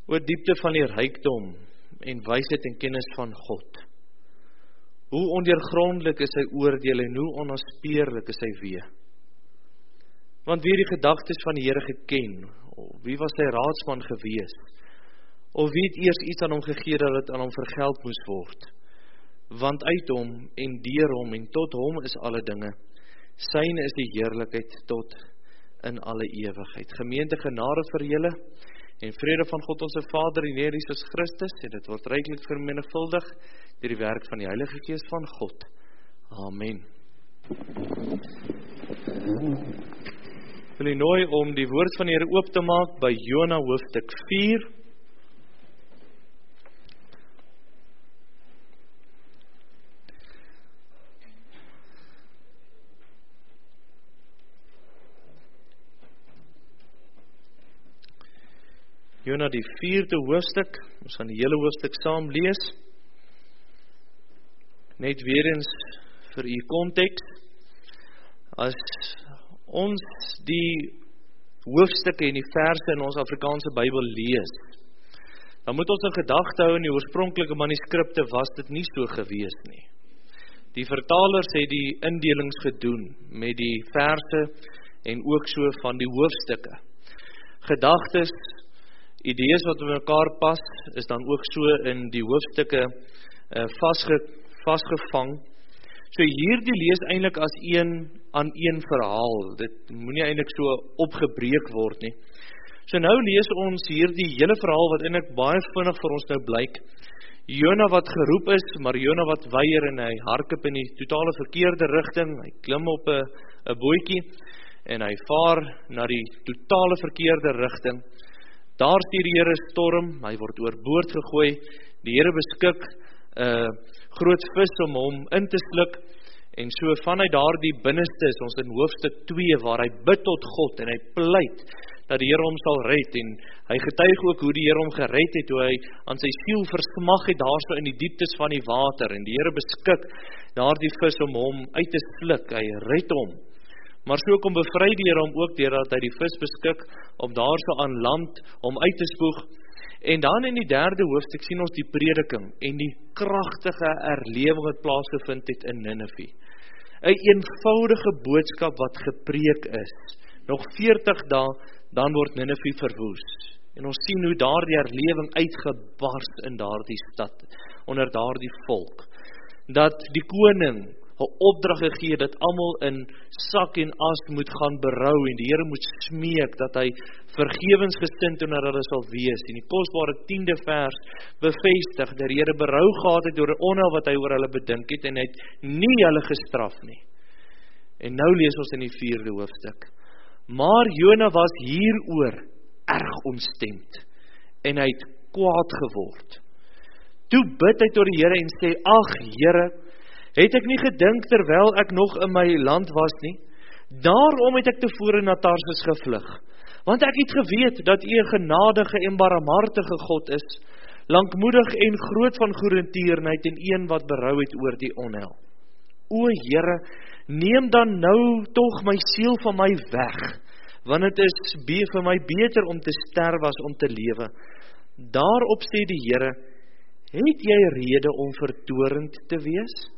O diepte van die rykdom en wysheid en kennis van God. Hoe ondeurgrondelik is sy oordeel en hoe onaspeurlik is sy weë. Want wie het die gedagtes van die Here geken? Wie was sy raadsman gewees? Of wie het eers iets aan hom gegee dat dit aan hom vergeld moes word? Want uit hom en deur hom en tot hom is alle dinge. Syne is die heerlikheid tot in alle ewigheid. Gemeente, genade vir julle en vrede van God ons Vader en Here Jesus Christus, en dit word ryklik vermenigvuldig deur die werk van die Heilige Gees van God. Amen. Ek wil u nooi om die woord van die Here oop te maak by Jona hoofstuk 4. Jona die 4de hoofstuk, ons gaan die hele hoofstuk saam lees. Net weer eens vir u konteks. As ons die hoofstukke en die verse in ons Afrikaanse Bybel lees, dan moet ons in gedagte hou in die oorspronklike manuskripte was dit nie so gewees nie. Die vertalers het die indelings gedoen met die verse en ook so van die hoofstukke. Gedagtes, idees wat by mekaar pas, is dan ook so in die hoofstukke vasgevang. So hierdie lees eintlik as een aan een verhaal. Dit moenie eintlik so opgebreek word nie. So nou lees ons hierdie hele verhaal wat eintlik baie vinnig vir ons nou blyk. Jona wat geroep is, maar Jona wat weier en hy hardloop in die totale verkeerde rigting. Hy klim op 'n bootjie en hy vaar na die totale verkeerde rigting. Daar stuur die Here storm, hy word oorboord gegooi. Die Here beskik 'n groot vis om hom in te sluk, en so vanuit daardie binneste is ons in hoofstuk 2, waar hy bid tot God, en hy pleit, dat die Here hom sal red, en hy getuig ook hoe die Here hom gered het, hoe hy aan sy siel versmag het, daar so in die dieptes van die water, en die Here beskik daardie vis om hom uit te sluk, hy red hom, maar so kom bevry die Here hom ook, deurdat hy die vis beskik, om daar so aan land, om uit te spoeg. En dan in die 3de hoofstuk sien ons die prediking en die kragtige herlewing wat plaasgevind het in Ninive. 'n eenvoudige boodskap wat gepreek is. Nog 40 dae, dan word Ninive verwoes. En ons sien hoe daardie herlewing uitgebars in daardie stad, onder daardie volk. Dat die koning 'n opdrag gegee dat almal in sak en as moet gaan berou en die Here moet smeek dat hy vergewensgesind onder hulle sal wees. En die kosbare 10de vers bevestig dat die Here berou gehad het oor 'n onheil wat hy oor hulle bedink het en hy het nie hulle gestraf nie. En nou lees ons in die 4de hoofstuk. Maar Jona was hieroor erg ontstemd en hy het kwaad geword. Toe bid hy tot die Here en sê: "Ag Here, het ek nie gedink terwyl ek nog in my land was nie? Daarom het ek tevore na Tarsus gevlug, want ek het geweet dat U 'n genadige en barmhartige God is, lankmoedig en groot van goedertierenheid en een wat berou het oor die onheil. O Here, neem dan nou tog my siel van my weg, want dit is vir my beter om te sterf as om te lewe." Daarop sê die Here: "Het jy rede om vertorend te wees?"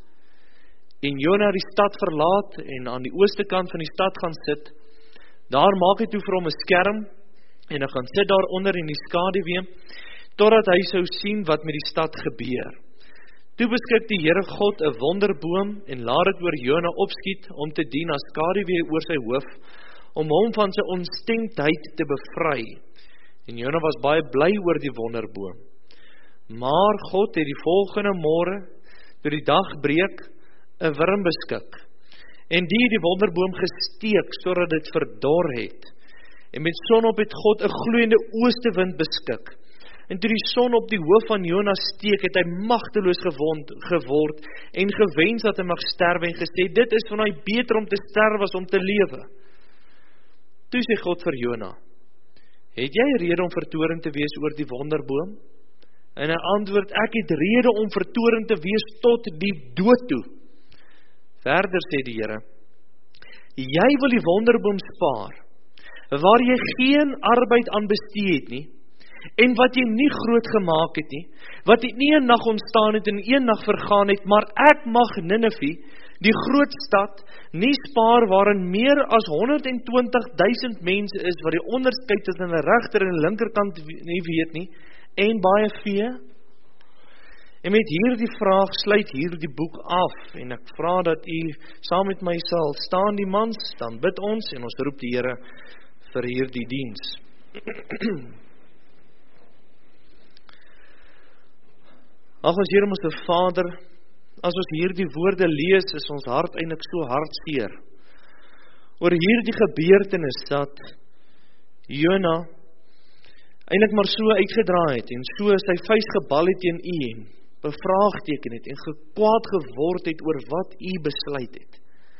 En Jona die stad verlaat en aan die ooste kant van die stad gaan sit. Daar maak hy toe vir hom 'n skerm en hy gaan sit daaronder in die skaduwee totdat hy sou sien wat met die stad gebeur. Toe beskik die Here God 'n wonderboom en laat dit oor Jona opskiet om te dien as skaduwee oor sy hoof, om hom van sy ontstemdheid te bevry. En Jona was baie bly oor die wonderboom. Maar God het die volgende môre, toe die dag breek, 'n wurm beskik, en die wonderboom gesteek, sodat dit verdor het. En met sonop het God 'n gloeiende oostewind beskik, en toe die son op die hoof van Jona steek, het hy magteloos geword, en gewens dat hy mag sterwe, en gesê: "Dit is van my beter om te sterwe as om te lewe." Toe sê God vir Jona: "Het jy rede om vertorend te wees oor die wonderboom?" En hy antwoord: "Ek het rede om vertorend te wees tot die dood toe." Verder sê die Here: "Jy wil die wonderboom spaar, waar jy geen arbeid aan bestee het nie, en wat jy nie groot gemaak het nie, wat nie een nag ontstaan het en een nag vergaan het, maar ek mag Ninive, die groot stad, nie spaar waarin meer as 120.000 mense is, wat die onderskeid tussen die regter en die linkerkant nie weet nie, en baie vee. En met hierdie vraag sluit hierdie boek af, en ek vra dat u saam met my sal staan die mans, dan bid ons, en ons roep die Here vir hierdie diens. Ag ons Here, ons Vader, as ons hierdie woorde lees, is ons hart eintlik so hartseer oor hierdie gebeurtenis dat Jona eintlik maar so uitgedraai het en so sy vuis gebal het teen u en bevraagteken het en gekwaad geword het oor wat u besluit het.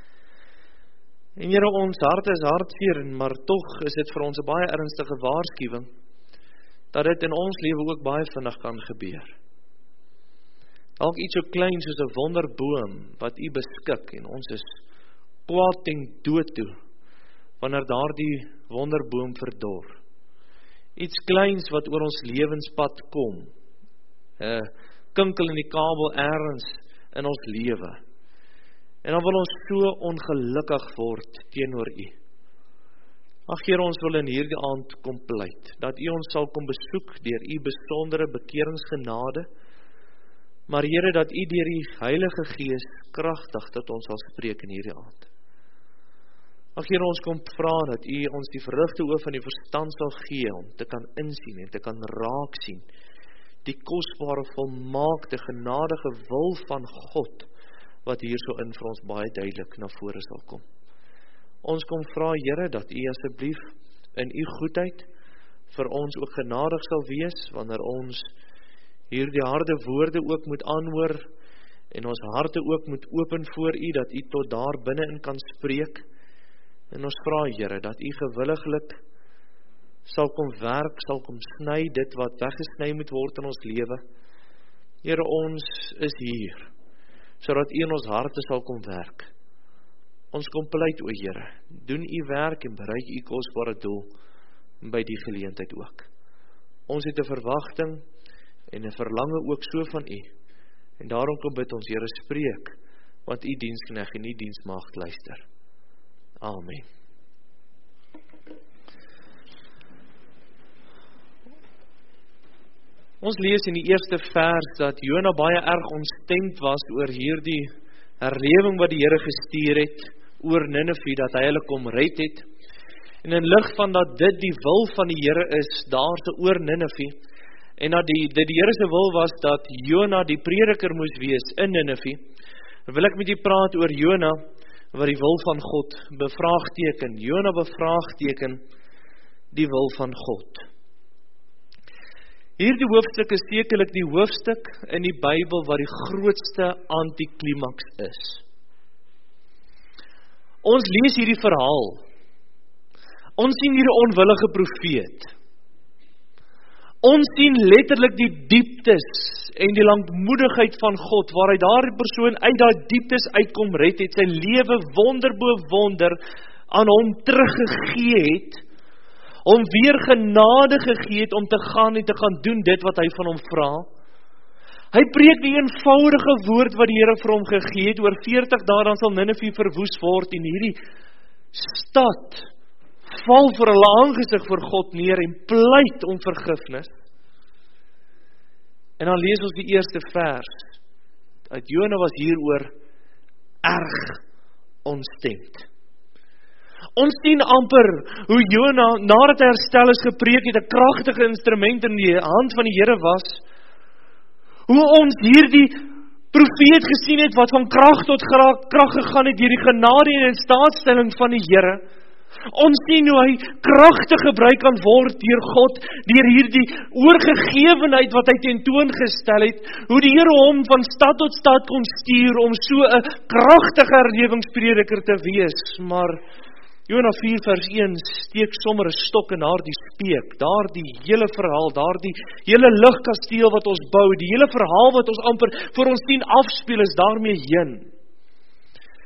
En Here, ons hart is hartseer, maar tog is dit vir ons 'n baie ernstige waarskuwing dat dit in ons lewe ook baie vinnig kan gebeur. Dalk iets so klein soos 'n wonderboom wat u beskik en ons is kwaad ten dood toe wanneer daardie wonderboom verdor. Iets kleins wat oor ons lewenspad kom. 'n Kinkel in die kabel ergens in ons lewe. En dan wil ons so ongelukkig word teenoor u. Ag Here, ons wil in hierdie aand kom pleit dat u ons sal kom besoek deur u besondere bekeringsgenade. Maar Here, dat u deur die Heilige Gees kragtig tot ons sal spreek in hierdie aand. Ag Here, ons kom vra dat u ons die verligte oë van die verstand sal gee om te kan insien en te kan raak sien die kosbare volmaakte genadige wil van God wat hier so in vir ons baie duidelik na vore sal kom. Ons kom vra Here dat u asseblief in u goedheid vir ons ook genadig sal wees wanneer ons hierdie harde woorde ook moet aanhoor en ons harte ook moet open voor u, dat u tot daar binne-in kan spreek. En ons vra Here dat u gewilliglik sal kom werk, sal kom sny dit wat weggesny moet word in ons lewe. Here, ons is hier sodat u in ons harte sal kom werk. Ons kom pleit, o Here, doen u werk en bereik u kosbare doel by die geleentheid ook. Ons het 'n verwagting en 'n verlange ook so van u. En daarom kom bid ons, Here, spreek, want u diensknegt en u diensmaagd luister. Amen. Ons lees in die eerste vers dat Jona baie erg ontstemd was oor hierdie herlewing wat die Here gestuur het oor Ninive, dat hy hulle kom red het. En in lig van dat dit die wil van die Here is, daar te oor Ninive, en dat die Here se wil was dat Jona die prediker moes wees in Ninive, wil ek met u praat oor Jona, wat die wil van God bevraagteken. Jona bevraagteken die wil van God. Hierdie hoofstuk is sekerlik die hoofstuk in die Bybel wat die grootste antiklimaks is. Ons lees hierdie verhaal. Ons sien hierdie onwillige profeet. Ons sien letterlik die dieptes en die lankmoedigheid van God, waar hy daardie persoon uit daai dieptes uitkom red het, sy lewe wonder bo wonder aan hom teruggegee het, om weer genade gegee het om te gaan en te gaan doen dit wat hy van hom vra. Hy preek die eenvoudige woord wat die Here vir hom gegee het, oor 40 dae dan sal Ninive verwoes word, en hierdie stad val vir hulle aangesig voor God neer en pleit om vergifnis. En dan lees ons die eerste vers uit Jona was hieroor erg ontstemd. Ons sien amper hoe Jona, nadat hy herstel is gepreek het, 'n kragtige instrument in die hand van die Here was, hoe ons hierdie profeet gesien het, wat van krag tot krag gegaan het, deur die genade en instaatstelling van die Here. Ons sien hoe hy kragtig gebruik kan word deur God, deur hierdie oorgegewenheid wat hy tentoongestel het, hoe die Here hom van stad tot stad kon stuur om so 'n kragtige herlewingsprediker te wees. Maar Jona 4 vers 1 steek sommer 'n stok in daardie speek, daardie hele verhaal, daardie hele ligkasteel wat ons bou, die hele verhaal wat ons amper vir ons sien afspeel is daarmee heen.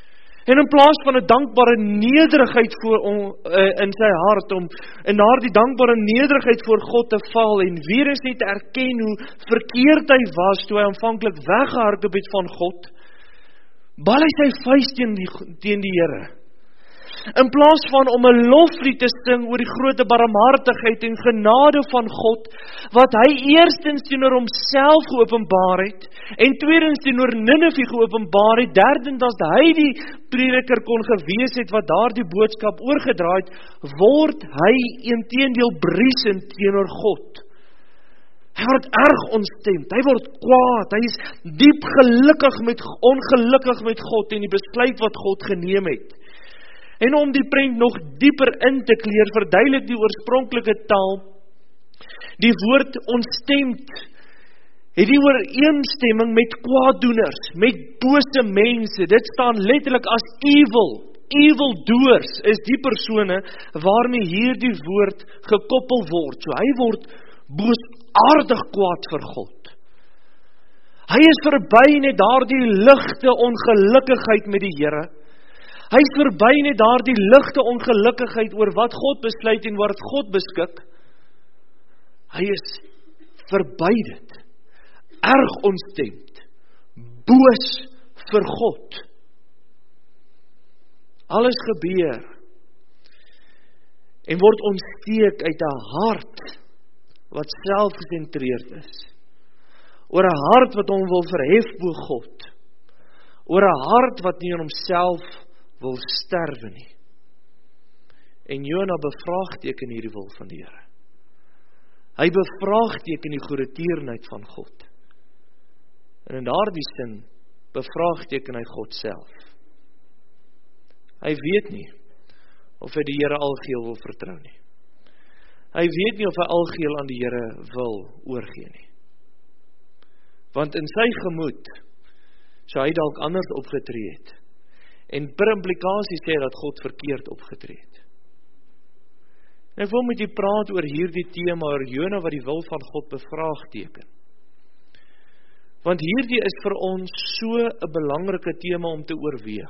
En in plaas van 'n dankbare nederigheid in sy hart, om in daardie dankbare nederigheid voor God te val, en weer eens net te erken hoe verkeerd hy was, toe hy aanvanklik weggehardloop het van God, bal hy sy vuis teen die Here. In plaas van om 'n loflied te sing oor die groot barmhartigheid en genade van God, wat hy eerstens teenoor homself geopenbaar het, en tweedens teenoor Ninive geopenbaar het, derdens as hy die prediker kon gewees het, wat daardie boodskap oorgedra het, word hy inteendeel briesend teenoor God. Hy word erg ontstemd, hy word kwaad, hy is diep ongelukkig met God en die besluit wat God geneem het. En om die prent nog dieper in te kleer, verduidelik die oorspronklike taal, die woord ontstemd, het die ooreenstemming met kwaaddoeners, met bose mense. Dit staan letterlik as evil doers is die persone waarmee hierdie woord gekoppel word. So hy word boosaardig kwaad vir God. Hy is verby net daardie ligte ongelukkigheid met die Here. Hy is verby net daardie ligte ongelukkigheid oor wat God besluit en wat God beskik. Hy is verby dit. Erg ontstemd. Boos vir God. Alles gebeur. En word ontsteek uit 'n hart wat selfgesentreerd is. Oor 'n hart wat hom wil verhef bo God. Oor 'n hart wat nie in homself wil sterwe nie. En Jona bevraagteken hierdie wil van die Here. Hy bevraagteken die goedertierenheid van God. En in daardie sin bevraagteken hy God self. Hy weet nie of hy die Here algeheel wil vertrou nie. Hy weet nie of hy algeheel aan die Here wil oorgee nie. Want in sy gemoed sou hy dalk anders opgetree het. En per implikasie sê dat God verkeerd opgetree het. En ek wil met u praat oor hierdie tema, oor Jona wat die wil van God bevraagteken. Want hierdie is vir ons so 'n belangrike tema om te oorweeg.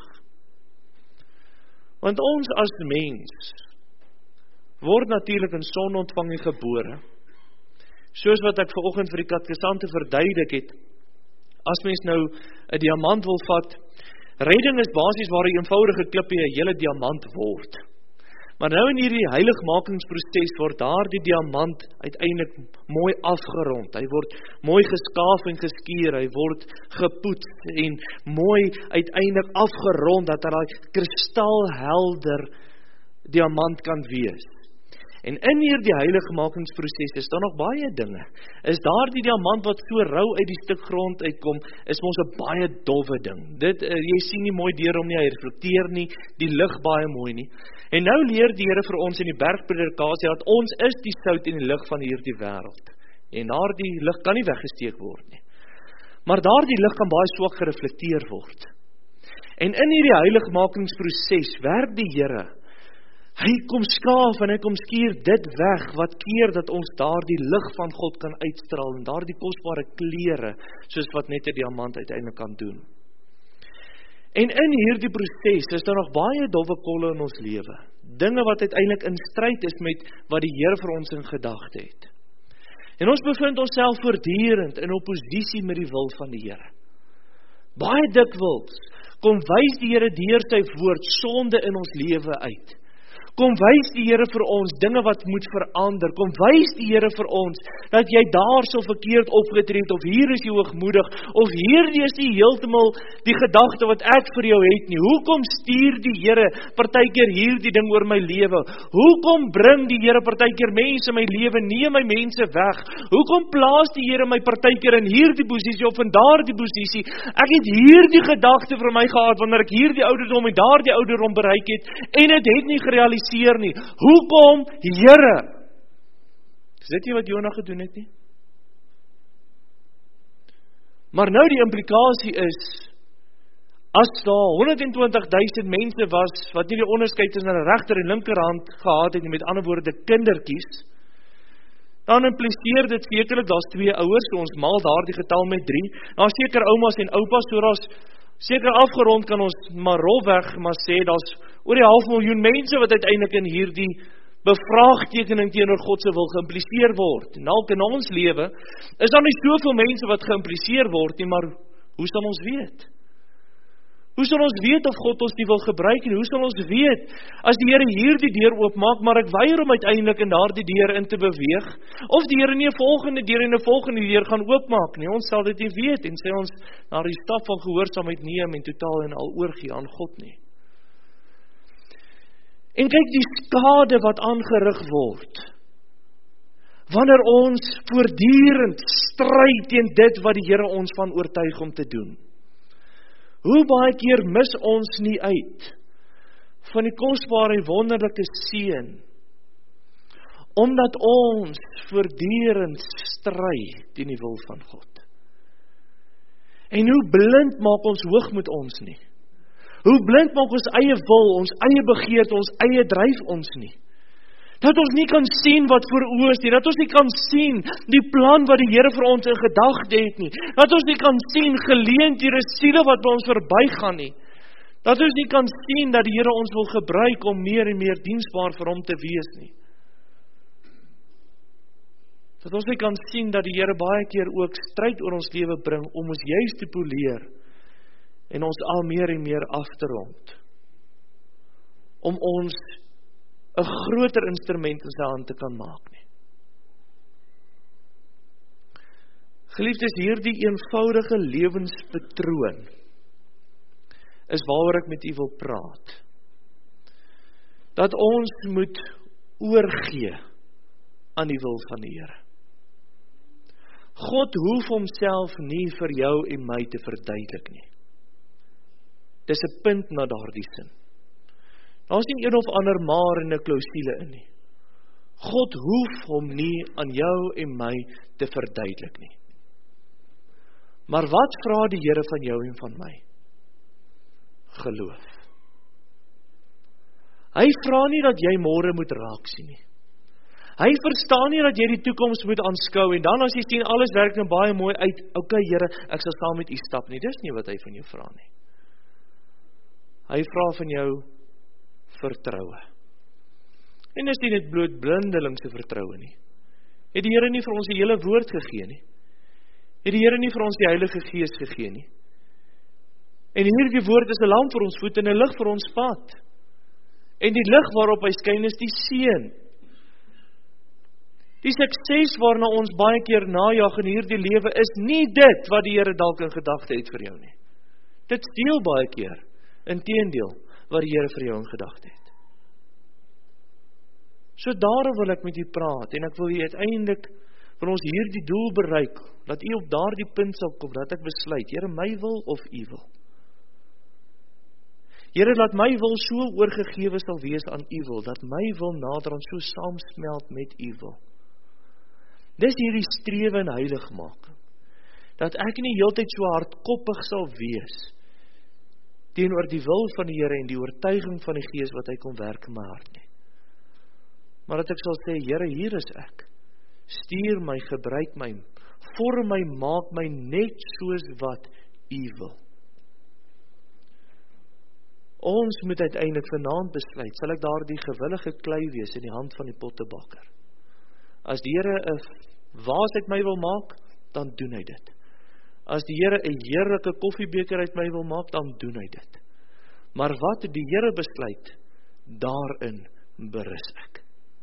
Want ons as mens word natuurlik in sonontvanging gebore. Soos wat ek vanoggend vir die katekesante verduidelik het, as mens nou 'n diamant wil vat, redding is basies waar 'n eenvoudige klippie 'n hele diamant word. Maar nou in hierdie heiligmakingsproses word daardie diamant uiteindelik mooi afgerond. Hy word mooi geskaaf en geskuur, hy word gepoets en mooi uiteindelik afgerond, dat hy daai kristalhelder diamant kan wees. En in hierdie heiligmakingsproses is daar nog baie dinge. Is daardie diamant wat so rou uit die stuk grond uitkom, is mos 'n baie dowwe ding. Jy sien nie mooi deur hom nie, hy reflekteer nie, die lig baie mooi nie. En nou leer die Here vir ons in die bergpredikasie dat ons is die sout en die lig van hierdie wêreld. En daardie lig kan nie weggesteek word nie. Maar daardie lig kan baie swak gereflekteer word. En in hierdie heiligmakingsproses werk die Here. Hy kom skaaf en hy kom skuur dit weg, wat keer dat ons daardie lig van God kan uitstraal, en daardie kosbare kleure, soos wat net 'n diamant uiteindelik kan doen. En in hierdie proses is daar nog baie dowwe kolle in ons lewe, dinge wat uiteindelik in stryd is met wat die Here vir ons in gedagte het. En ons bevind onsself voortdurend in opposisie met die wil van die Here. Baie dikwels kom wys die Here deur sy woord sonde in ons lewe uit. Kom wys die Here vir ons dinge wat moet verander. Kom wys die Here vir ons dat jy daar so verkeerd opgetree het, of hier is jy hoogmoedig, of hierdie is nie heeltemal die gedagte wat ek vir jou het nie. Hoekom stuur die Here partykeer hierdie ding oor my lewe? Hoekom bring die Here partykeer mense in my lewe, neem my mense weg? Hoekom plaas die Here my partykeer in hierdie posisie of in daardie posisie? Ek het hierdie gedagte vir my gehad wanneer ek hierdie ouderdom en daardie ouderdom bereik het, en dit het nie gerealiseer nie. Hoekom, Here? Is dit nie wat Jona gedoen het nie? Maar nou die implikasie is, as daar 120,000 mense was, wat nie die onderskeid tussen hulle regter en linkerhand gehad het, met ander woorde kindertjies, dan impliseer dit sekerlik, daar's 2 ouers, so ons maal daardie getal met 3, daar seker oumas en oupas, so daar's Seker afgerond kan ons maar rolweg maar sê, daar's oor die 500.000 mense wat uiteindelik in hierdie bevraagtekening teenoor God se wil geïmpliseer word. Dalk in ons lewe is daar nie soveel mense wat geïmpliseer word nie, maar hoe sal ons weet? Hoe sal ons weet of God ons nie wil gebruik nie? Hoe sal ons weet as die Here hierdie deur oopmaak, maar ek weier om uiteindelik in daardie deur in te beweeg, of die Here nie 'n volgende deur en 'n volgende deur gaan oopmaak nie? Ons sal dit nie weet en sê ons na die stap van gehoorsaamheid neem en totaal en al oorgee aan God nie. En kyk die skade wat aangerig word wanneer ons voortdurend stry teen dit wat die Here ons van oortuig om te doen. Hoe baie keer mis ons nie uit van die kosbare en wonderlike seën, omdat ons voortdurend stry teen die wil van God. En hoe blind maak ons hoogmoed ons nie? Hoe blind maak ons eie wil, ons eie begeerte, ons eie dryf ons nie? Dat ons nie kan sien wat voor oë is nie, dat ons nie kan sien die plan wat die Here vir ons in gedagte het nie, dat ons nie kan sien geleenthede, siele wat by ons verbygaan nie, dat ons nie kan sien dat die Here ons wil gebruik om meer en meer diensbaar vir hom te wees nie. Dat ons nie kan sien dat die Here baie keer ook stryd oor ons lewe bring om ons juist te poleer en ons al meer en meer af te rond, om ons 'n groter instrument in sy hand te kan maak nie. Geliefdes, hierdie eenvoudige lewenspatroon is waaroor ek met u wil praat. Dat ons moet oorgee aan die wil van die Here. God hoef homself nie vir jou en my te verduidelik nie. Dis 'n punt na daardie sin. Daar is nie een of ander maar en 'n klousule in nie. God hoef hom nie aan jou en my te verduidelik nie. Maar wat vra die Here van jou en van my? Geloof. Hy vra nie dat jy môre moet raak sien nie. Hy verstaan nie dat jy die toekoms moet aanskou en dan as jy sien alles werk nou baie mooi uit, okay Here, ek sal saam met u stap nie. Dis nie wat hy van jou vra nie. Hy vra van jou vertroue. En is nie net bloot blindelingse vertroue nie. Het die Here nie vir ons die hele woord gegee nie? Het die Here nie vir ons die Heilige Gees gegee nie? En hierdie woord is 'n lamp vir ons voet en 'n lig vir ons pad. En die lig waarop hy skyn is die seën. Die sukses waarna ons baie keer najag in hierdie lewe is nie dit wat die Here dalk in gedagte het vir jou nie. Dit steel baie keer, inteendeel, wat die Here vir jou in gedagte het. So daarom wil ek met u praat en ek wil u uiteindelik vir ons hierdie doel bereik, dat u op daardie punt sal kom, dat ek besluit, Here, my wil of u wil. Here, laat my wil so oorgegewe sal wees aan u wil, dat my wil naderhand so saamsmelt met u wil. Dis hierdie strewe in heiligmaking, dat ek nie heeltyd so hardkoppig sal wees teenoor die wil van die Here en die oortuiging van die Gees wat hy kom werk in my hart nie. Maar dat ek sal sê, Here, hier is ek. Stuur my, gebruik my, vorm my, maak my net soos wat u wil. Ons moet uiteindelik vanaand besluit, sal ek daardie gewillige klei wees in die hand van die pottebakker. As die Here 'n vaas uit my wil maak, dan doen hy dit. As die Here 'n heerlike koffiebeker uit my wil maak, dan doen hy dit. Maar wat die Here besluit, daarin berus ek.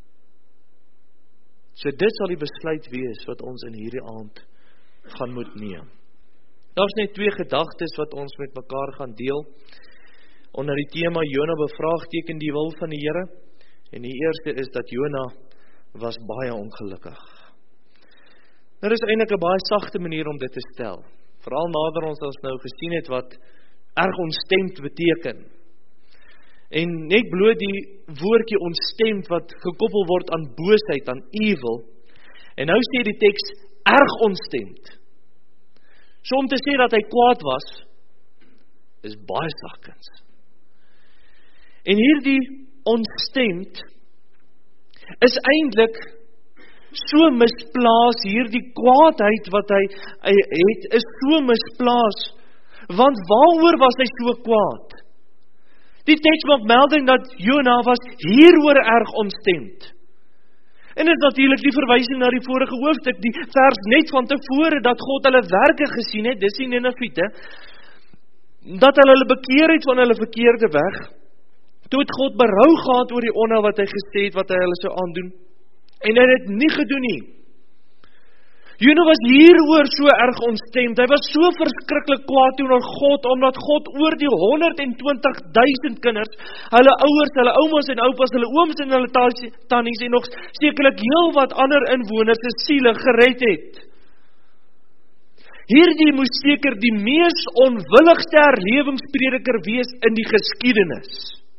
So dit sal die besluit wees wat ons in hierdie aand gaan moet neem. Daar's net 2 gedagtes wat ons met mekaar gaan deel. Onder die tema Jona bevraagteken die wil van die Here. En die eerste is dat Jona was baie ongelukkig. Dit is eintlik 'n baie sagte manier om dit te stel. Veral nader ons nou gesien het wat erg ontstemd beteken. En net bloot die woordjie ontstemd wat gekoppel word aan boosheid, aan evil. En nou sê die teks erg ontstemd. So om te sê dat hy kwaad was, is baie sagkens. En hierdie ontstemd is eintlik so misplaas, hierdie kwaadheid wat hy het, is so misplaas, Want waaroor was hy so kwaad? Die teks maak melding dat Jona was hieroor erg ontstemd. En dit is natuurlik die verwysing na die vorige hoofstuk, die vers net van tevore, dat God hulle werke gesien het, dis die Nineviete, dat hulle bekeer het van hulle verkeerde weg, toe het God berou gehad oor die onheil wat hy gesê het, wat hy hulle sou aandoen, en hy het dit nie gedoen nie. Jona was hieroor so erg ontstemd, hy was so verskriklik kwaad teenoor God, omdat God oor die 120.000 kinders, hulle ouers, hulle oumas en oupas, hulle ooms en hulle tannies en nog sekerlik heel wat ander inwoners se siele gered het. Hierdie moes seker die mees onwilligste herlewingsprediker wees in die geskiedenis.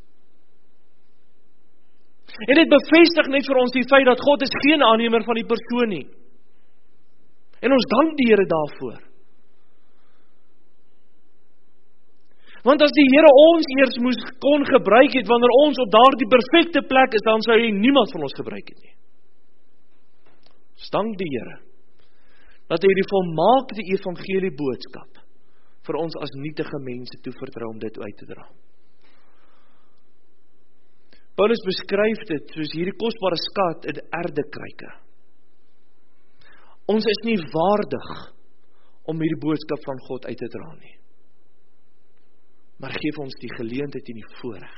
En dit bevestig net vir ons die feit dat God is geen aannemer van die persoon nie. En ons dank die Here daarvoor. Want as die Here ons eers kon gebruik het, wanneer ons op daardie perfekte plek is, dan sou hy niemand van ons gebruik het nie. Ons dank die Here, dat hy die volmaakte evangelie boodskap vir ons as nietige mense toevertrou om dit uit te dra. Paulus beskryf dit soos hierdie kosbare skat in erdekruike. Ons is nie waardig om hierdie boodskap van God uit te dra nie. Maar geef ons die geleentheid en die voorreg.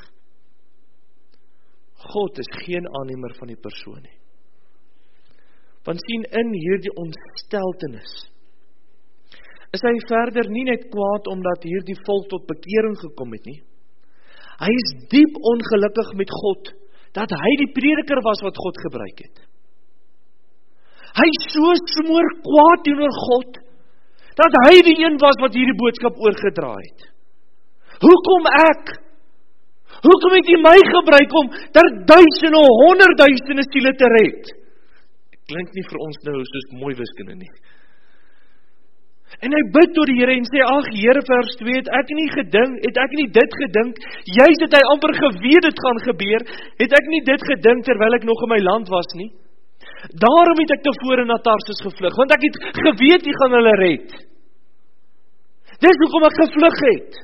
God is geen aannemer van die persoon nie. Want sien, in hierdie ontsteltenis is hy verder nie net kwaad omdat hierdie volk tot bekering gekom het nie. Hy is diep ongelukkig met God, dat hy die prediker was wat God gebruik het. Hy is so smoor kwaad teenoor God, dat hy die een was wat hierdie boodskap oorgedra het. Hoekom ek? Hoekom het hy my gebruik om ter duisende, honderdduisende siele te red? Klink nie vir ons nou soos mooi wiskunde nie. En hy bid tot die Here en sê, ag Here, vers 2, het ek nie dit gedink, juist het hy amper geweet dit gaan gebeur, het ek nie dit gedink terwyl ek nog in my land was nie. Daarom het ek tevore na Tarsus gevlug, want ek het geweet hy gaan hulle red. Dis hoekom ek gevlug het.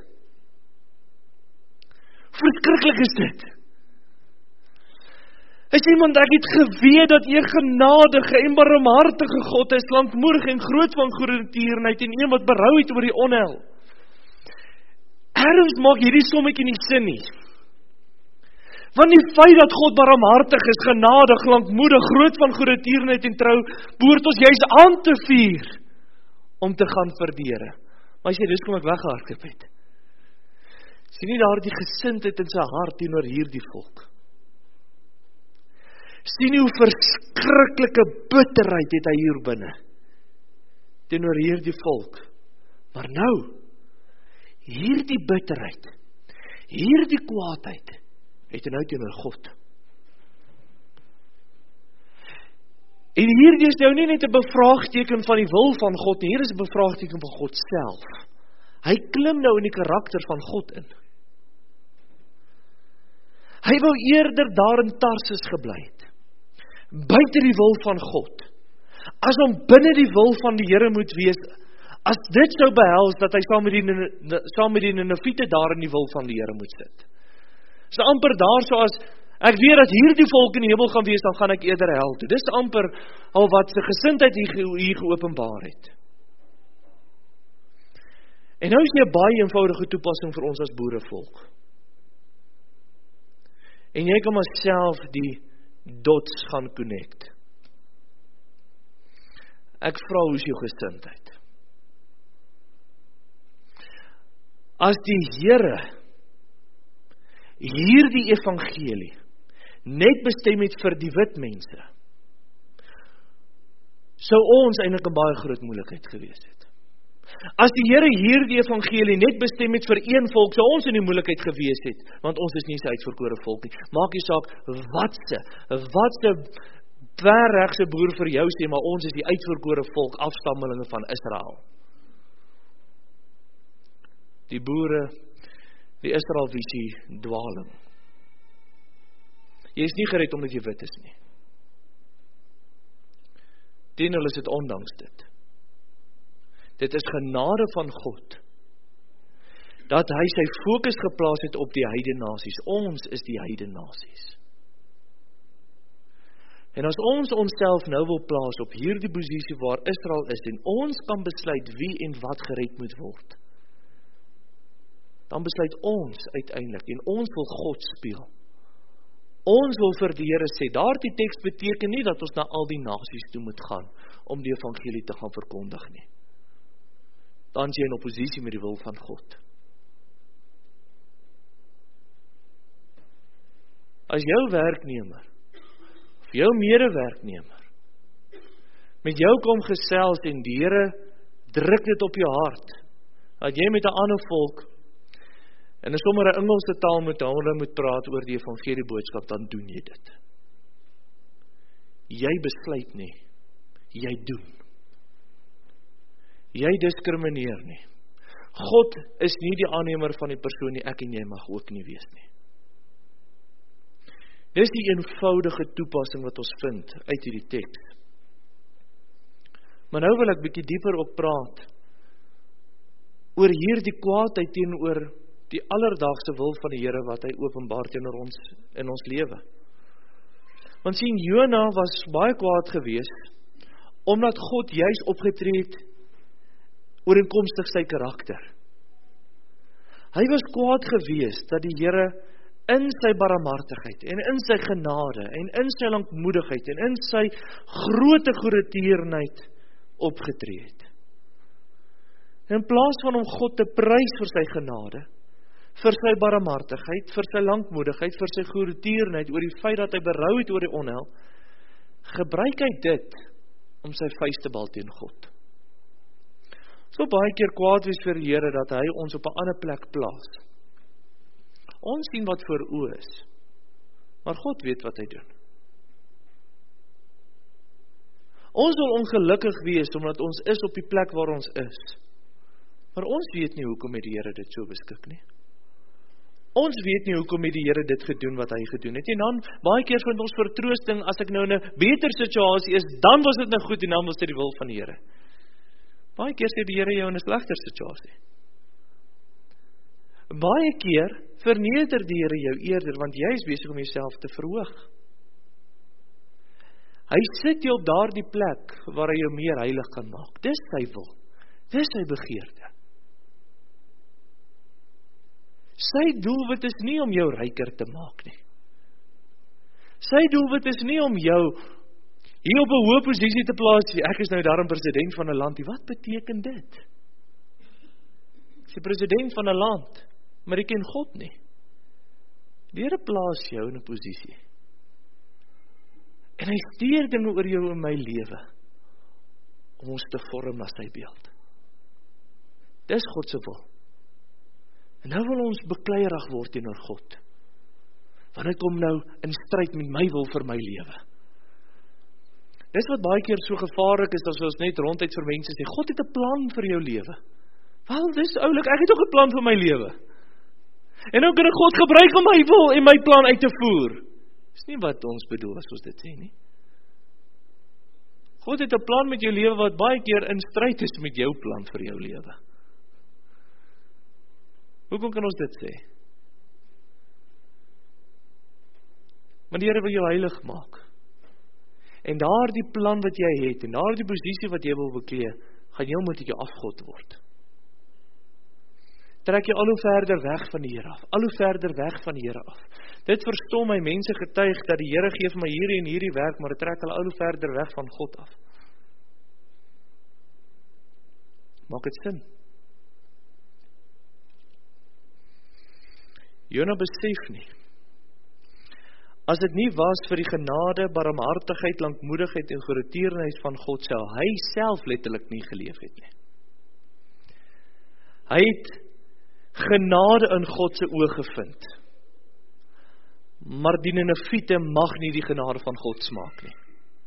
Verskriklik is dit. Is iemand, ek het geweet dat U genadige en barmhartige God is, lankmoedig en groot van goedertierenheid en een wat berou het oor die onheil. Ergens maak hierdie sommetjie nie sin nie. Want die feit dat God barmhartig is, genadig, lankmoedig, groot van goedertierenheid en trou, behoort ons juist aan te vier om te gaan vir die Here. Maar as jy dis kom ek weggehardloop het. Sien nie daar die gesindheid in sy hart teenoor hierdie volk. Sien hoe verskriklike bitterheid het hy hier binne teenoor hierdie volk. Maar nou, hierdie bitterheid, hierdie kwaadheid, het hy nou teenoor God. En hierdie is nou nie net 'n bevraagteken van die wil van God, hier is 'n bevraagteken van God self. Hy klim nou in die karakter van God in. Hy wou eerder daar in Tarsus gebly het, buite die wil van God, as om binne die wil van die Here moet wees, as dit sou behels, dat hy saam met die Nineviete daar in die wil van die Here moet sit. So amper daar so as, ek weet dat hierdie volk in die hemel gaan wees, dan gaan ek eerder hel toe. Dis amper al wat sy gesindheid hier geopenbaar het. En nou is hier 'n baie eenvoudige toepassing vir ons as boerevolk. En jy kan maar self die dots gaan connect. Ek vra, hoe is jou gesindheid? As die Here hierdie evangelie net bestem het vir die wit mense, sou ons eintlik 'n baie groot moeilikheid gewees het. As die Here hierdie evangelie net bestem het vir een volk, sou ons in die moeilikheid gewees het, want ons is nie sy uitverkore volk nie. Maak nie saak wat se verregse boer vir jou sê, maar ons is die uitverkore volk, afstammelinge van Israel. Die boere, die Israelvisie dwaling. Jy is nie gered omdat jy wit is nie. Teenoor is dit ondanks dit. Dit is genade van God, dat hy sy fokus geplaas het op die heidene nasies. Ons is die heidene nasies. En as ons onsself nou wil plaas op hierdie posisie waar Israel is, en ons kan besluit wie en wat gered moet word, dan besluit ons uiteindelik, en ons wil God speel. Ons wil vir die Here sê, daardie teks beteken nie dat ons na al die nasies toe moet gaan, om die evangelie te gaan verkondig nie. Dan is jy in oppositie met die wil van God. As jou werknemer, of jou medewerknemer, met jou kom gesels en die Here druk dit op jou hart, dat jy met 'n ander volk, en as sommer 'n Engelse taal met hulle moet praat oor die evangelie boodskap, dan doen jy dit. Jy besluit nie, jy doen. Jy diskrimineer nie. God is nie die aannemer van die persoon nie, ek en jy mag ook nie wees nie. Dis die eenvoudige toepassing wat ons vind uit hierdie teks. Maar nou wil ek bietjie dieper ook praat oor hierdie kwaadheid teenoor die alledaagse wil van die Here wat hy openbaar teenoor ons in ons lewe. Want sien, Jona was baie kwaad gewees, omdat God juis opgetree het ooreenkomstig sy karakter. Hy was kwaad gewees dat die Here in sy barmhartigheid en in sy genade en in sy lankmoedigheid en in sy groote goedertierenheid opgetree het. In plaas van om God te prys vir sy genade, vir sy barmhartigheid, vir sy lankmoedigheid, vir sy goedertierenheid, oor die feit dat hy berou het oor die onheil, gebruik hy dit om sy vuis te bal teen God. So baie keer kwaad wees vir die Here dat hy ons op 'n ander plek plaas. Ons sien wat voor oë is, maar God weet wat hy doen. Ons wil ongelukkig wees omdat ons is op die plek waar ons is, maar ons weet nie hoekom het die Here dit so beskik nie. Ons weet nie hoekom het die Here dit gedoen wat hy gedoen het. En dan baie keer vind ons vertroosting, as ek nou in 'n beter situasie is, dan was dit nou goed en dan was dit die wil van die Here. Baie keer sê die Here jou in 'n slegter situasie. Baie keer verneder die Here jou eerder, want jy is besig om jouself te verhoog. Hy sit jou op daardie plek waar hy jou meer heilig kan maak. Dis sy wil. Dis sy begeerte. Sy doelwit is nie om jou ryker te maak nie. Sy doelwit is nie om jou hier op 'n hoë posisie te plaas. Ek is nou daarom president van 'n land. Wat beteken dit? Ek is president van 'n land, maar ek ken God nie. Die Here plaas jou in 'n posisie. En hy stuur dinge oor jou in my lewe om ons te vorm na sy beeld. Dis God se wil. En nou wil ons bekleierig word teenoor God. Want hy kom nou in stryd met my wil vir my lewe. Dis wat baie keer so gevaarlik is, as ons net ronduit vir mense sê, God het 'n plan vir jou lewe. Wel, dis oulik, ek het ook 'n plan vir my lewe. En nou kan ek God gebruik om my wil en my plan uit te voer. Dis nie wat ons bedoel as ons dit sê nie. God het 'n plan met jou lewe wat baie keer in stryd is met jou plan vir jou lewe. Hoekom kan ons dit sê? Want die Here wil jou heilig maak. En daardie plan wat jy het, en daardie posisie wat jy wil beklee, gaan jou moet jou afgod word. Trek jy al hoe verder weg van die Here af, al hoe verder weg van die Here af. Dit verstom my, mense getuig dat die Here gee vir my hierdie en hierdie werk, maar dit trek hulle al hoe verder weg van God af. Maak dit sin? Jona besef nie. As dit nie was vir die genade, barmhartigheid, lankmoedigheid en goedertierenheid van God, sou hy self letterlik nie geleef het nie. Hy het genade in God se oë gevind. Maar die Nineviete mag nie die genade van God smaak nie.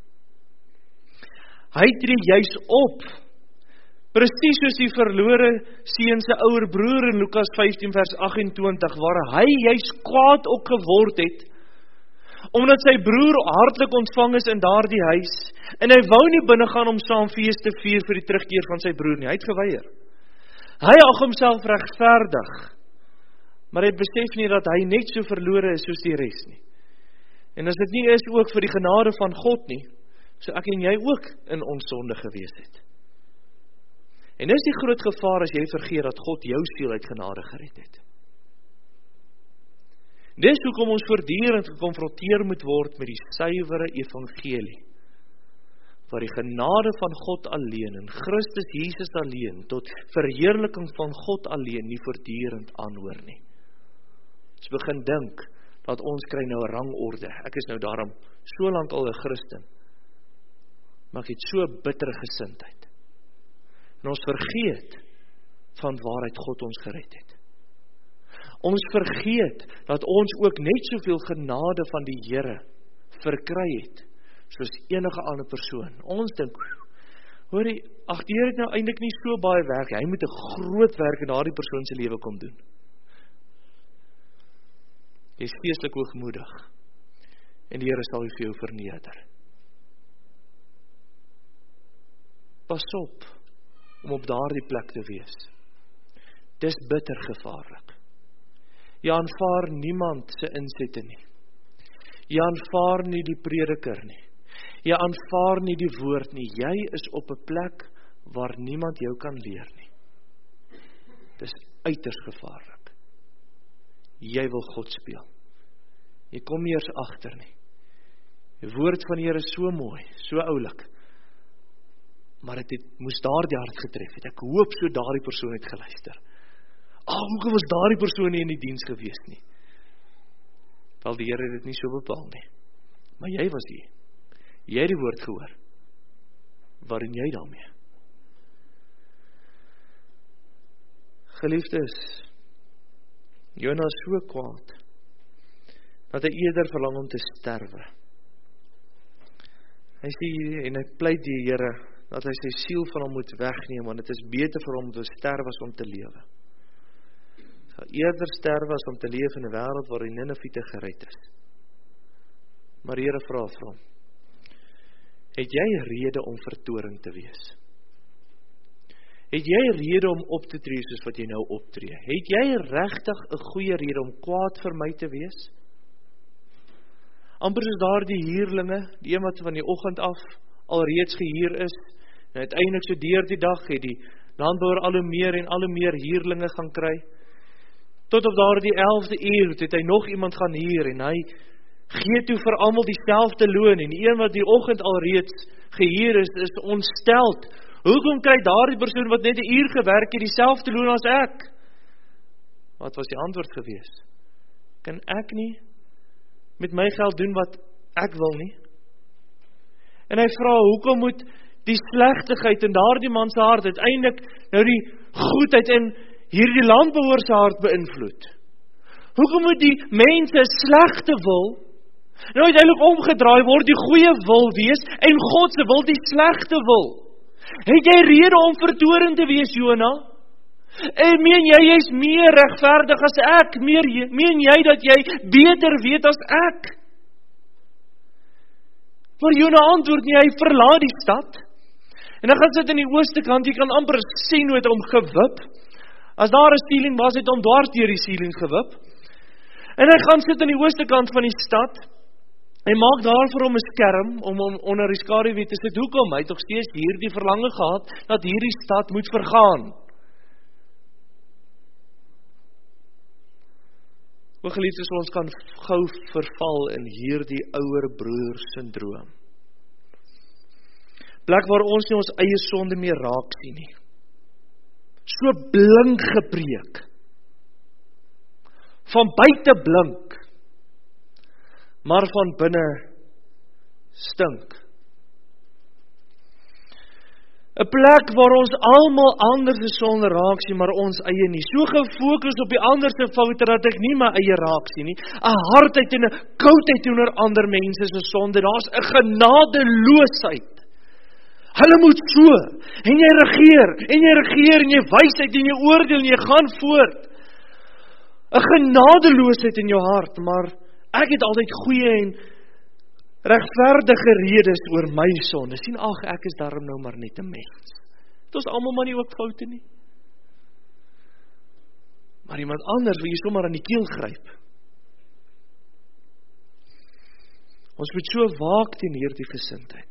Hy tree juis op, presies soos die verlore seun se ouer broer in Lukas 15 vers 28, waar hy juis kwaad ook geword het, omdat sy broer hartlik ontvang is in daardie huis, en hy wou nie binne gaan om saam fees te vier vir die terugkeer van sy broer nie, hy het geweier. Hy ag homself regverdig, maar hy besef nie dat hy net so verlore is soos die res nie. En as dit nie is ook vir die genade van God nie, so ek en jy ook in ons sonde gewees het. En dis die groot gevaar as jy vergeet dat God jou siel uit genade gered het. Dis hoekom ons voortdurend gekonfronteer moet word met die suiwere evangelie, waar die genade van God alleen en Christus Jesus alleen tot verheerliking van God alleen nie voortdurend aanhoor nie. Ons begin dink dat ons kry nou 'n rangorde. Ek is nou daarom so lank al 'n Christen, maar ek het so bittere gesindheid. En ons vergeet van waaruit God ons gered het. Ons vergeet dat ons ook net soveel genade van die Here verkry het, soos enige ander persoon. Ons dink, hoorie, ag die Here het nou eintlik nie so baie werk, hy moet 'n groot werk in daardie persoon se lewe kom doen. Jy is feeslik hoogmoedig, en die Here sal vir jou verneder. Pas op, om op daardie plek te wees. Dis bitter gevaarlik. Jy aanvaar niemand se insette nie. Jy aanvaar nie die prediker nie. Jy aanvaar nie die woord nie. Jy is op 'n plek waar niemand jou kan leer nie. Dis uiters gevaarlik. Jy wil God speel. Jy kom nie eers agter nie. Die woord van die Here is so mooi, so oulik. Maar dit moes daardie hart getref het. Ek hoop so daardie persoon het geluister. Hoekom was daardie persoon nie in die diens gewees nie? Wel, die Here het dit nie so bepaal nie. Maar jy was hier. Jy het die woord gehoor. Wat doen jy daarmee? Geliefdes, Jona is so kwaad, dat hy eerder verlang om te sterwe. Hy sê, en hy pleit die Here, dat hy sy siel van hom moet wegneem, want dit is beter vir hom te sterwe as om te lewe. Hy sal eerder sterwe as om te leef in 'n wêreld waar die Nineviete gered is. Maar die Here vra vir hom, het jy rede om vertoring te wees? Het jy rede om op te tree soos wat jy nou optree? Het jy regtig 'n goeie rede om kwaad vir my te wees? Amper soos daar die huurlinge, die een wat van die oggend af alreeds gehuur is, en uiteindelik so deur die dag het die landbouer al hoe meer huurlinge gaan kry. Tot op daar die 11de uur het hy nog iemand gaan huur, en hy gee toe vir almal dieselfde loon, en die een wat die oggend alreeds gehuur is ontsteld. Hoekom kry daardie persoon wat net 'n uur gewerk het dieselfde loon as ek? Wat was die antwoord gewees? Kan ek nie met my geld doen wat ek wil nie? En hy vra, hoekom moet die slegtigheid in daardie man se hart uiteindelik nou die goedheid in hierdie landbouer se hart beïnvloed? Hoekom moet die mense slegte wil nou uiteindelik omgedraai word, die goeie wil wees, en God se wil die slegte wil? Het jy rede om vertoring te wees, Jona? En meen jy is meer regverdig as ek? Meen jy dat jy beter weet as ek? Maar Jona antwoord nie, hy verlaat die stad. En dan gaan sit in die ooste kant, jy kan amper sien hoe het hom gewip. As daar 'n ceiling was, het hom dwars deur die ceiling gewip. En hy gaan sit in die ooste kant van die stad. Hy maak daar vir hom 'n skerm om hom onder die skaduwee te sit. Hoekom? Hy het nog steeds hierdie verlange gehad dat hierdie stad moet vergaan. O geliefdes, ons kan gou verval in hierdie ouer broer syndroom. Plek waar ons nie ons eie sonde meer raak sien nie. So blink gepreek. Van buite blink, maar van binne stink. 'n plek waar ons almal anders se sonde raak sien, maar ons eie nie. So gefokus op die ander se foute dat ek nie my eie raak sien nie. 'n hardheid en 'n koudheid teenoor ander mense se sonde. Daar's 'n genadeloosheid. Hulle moet so, en jy regeer, en jy wysheid, en jy oordeel, en jy gaan voort. 'n genadeloosheid in jou hart, maar ek het altyd goeie en regverdige redes oor my sonde. Sien, ag, ek is daarom nou maar net 'n mens. Het ons almal maar nie ook foute nie? Maar iemand anders wil jy sommer aan die keel gryp. Ons moet so waak teen hierdie gesindheid.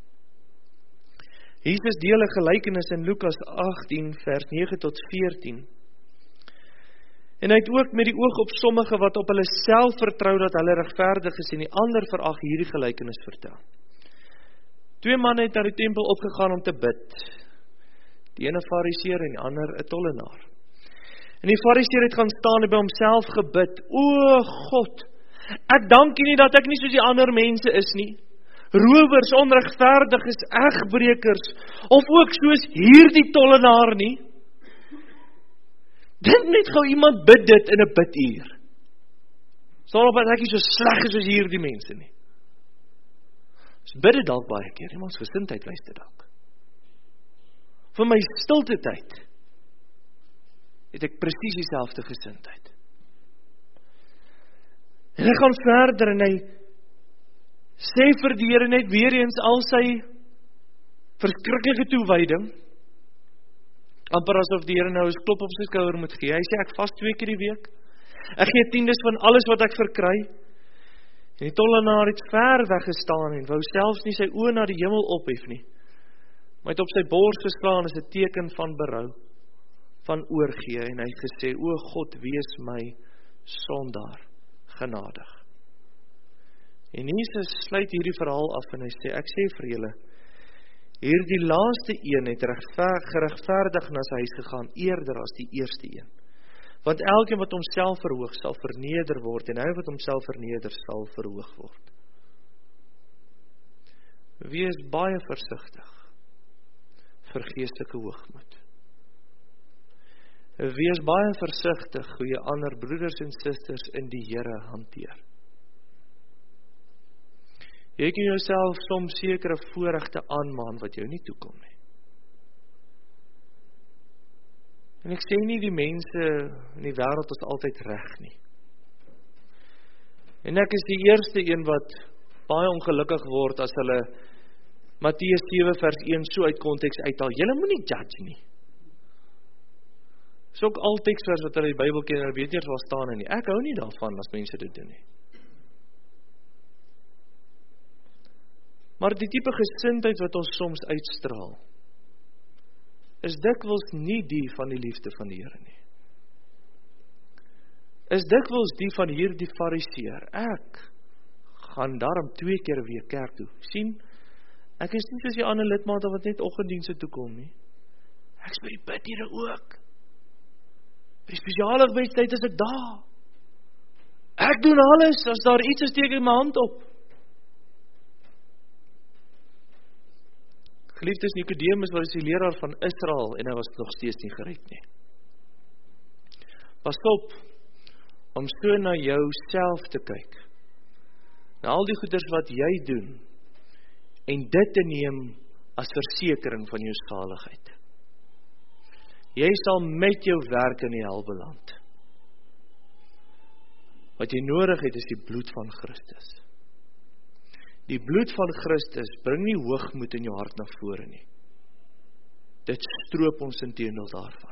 Jesus deel 'n gelykenis in Lukas 18 vers 9 tot 14. En hy het ook met die oog op sommige wat op hulle self vertrou dat hulle regverdig is en die ander verag hierdie gelykenis vertel. 2 manne het na die tempel opgegaan om te bid. Die ene fariseer en die ander 'n tollenaar. En die fariseer het gaan staan en by homself gebid: O God, ek dank U nie dat ek nie soos die ander mense is nie. Rowers, onregverdiges, egbrekers, of ook soos hierdie tollenaar nie. Dink net gou iemand bid dit in 'n biduur. Staan op dat ek nie so sleg is soos hierdie mense nie. Ons bid dit dalk baie keer, ons gesindheid wys dit dalk. Vir my stilte tyd het ek presies dieselfde gesindheid. En hy gaan verder en hy sê vir die Here net weer eens al sy verskriklike toewyding, amper asof die Here nou 'n klop op sy skouer moet gee. Hy sê ek vas 2 keer die week. Ek gee 10% van alles wat ek verkry. En die tollenaar het ver weg gestaan en wou selfs nie sy oë na die hemel ophef nie. Maar het op sy bors geslaan as 'n teken van berou, van oorgee, en hy het gesê: O God, wees my sondaar genadig. En Jesus sluit hierdie verhaal af en hy sê: Ek sê vir julle, hierdie laaste een het geregverdig na sy huis gegaan eerder as die eerste een. Want elkeen wat homself verhoog sal verneder word en hy wat homself verneder sal verhoog word. Wees baie versigtig vir geestelike hoogmoed. Wees baie versigtig hoe jy ander broeders en susters in die Here hanteer. Jy kan jouself soms sekere voorregte aanmaan wat jou nie toekom nie. En ek sê nie die mense in die wêreld is altyd reg nie. En ek is die eerste een wat baie ongelukkig word as hulle Matteus 7 vers 1 so uit konteks uithaal. Julle moenie judge nie. Dis ook al teksvers wat hulle die Bybel ken, hulle weet nie waar staan nie. Ek hou nie daarvan as mense dit doen nie. Maar die tipe gesindheid wat ons soms uitstraal, is dikwels nie die van die liefde van die Here nie. Is dikwels die van hierdie fariseer. Ek gaan daarom 2 keer 'n week kerk toe. Sien, ek is nie soos die ander lidmate wat net oggenddienste toe kom nie. Ek is by die bidure ook. By die spesiale gebedstyd is ek daar. Ek doen alles, as daar iets is steek ek my hand op. Geliefdes, Nikodemus was die leraar van Israel en hy was nog steeds nie gered nie. Pas op om so na jouself te kyk. Na al die goeders wat jy doen en dit te neem as versekering van jou saligheid. Jy sal met jou werk in die hel beland. Wat jy nodig het is die bloed van Christus. Die bloed van Christus bring nie hoogmoed in jou hart na vore nie. Dit stroop ons inteendeel daarvan.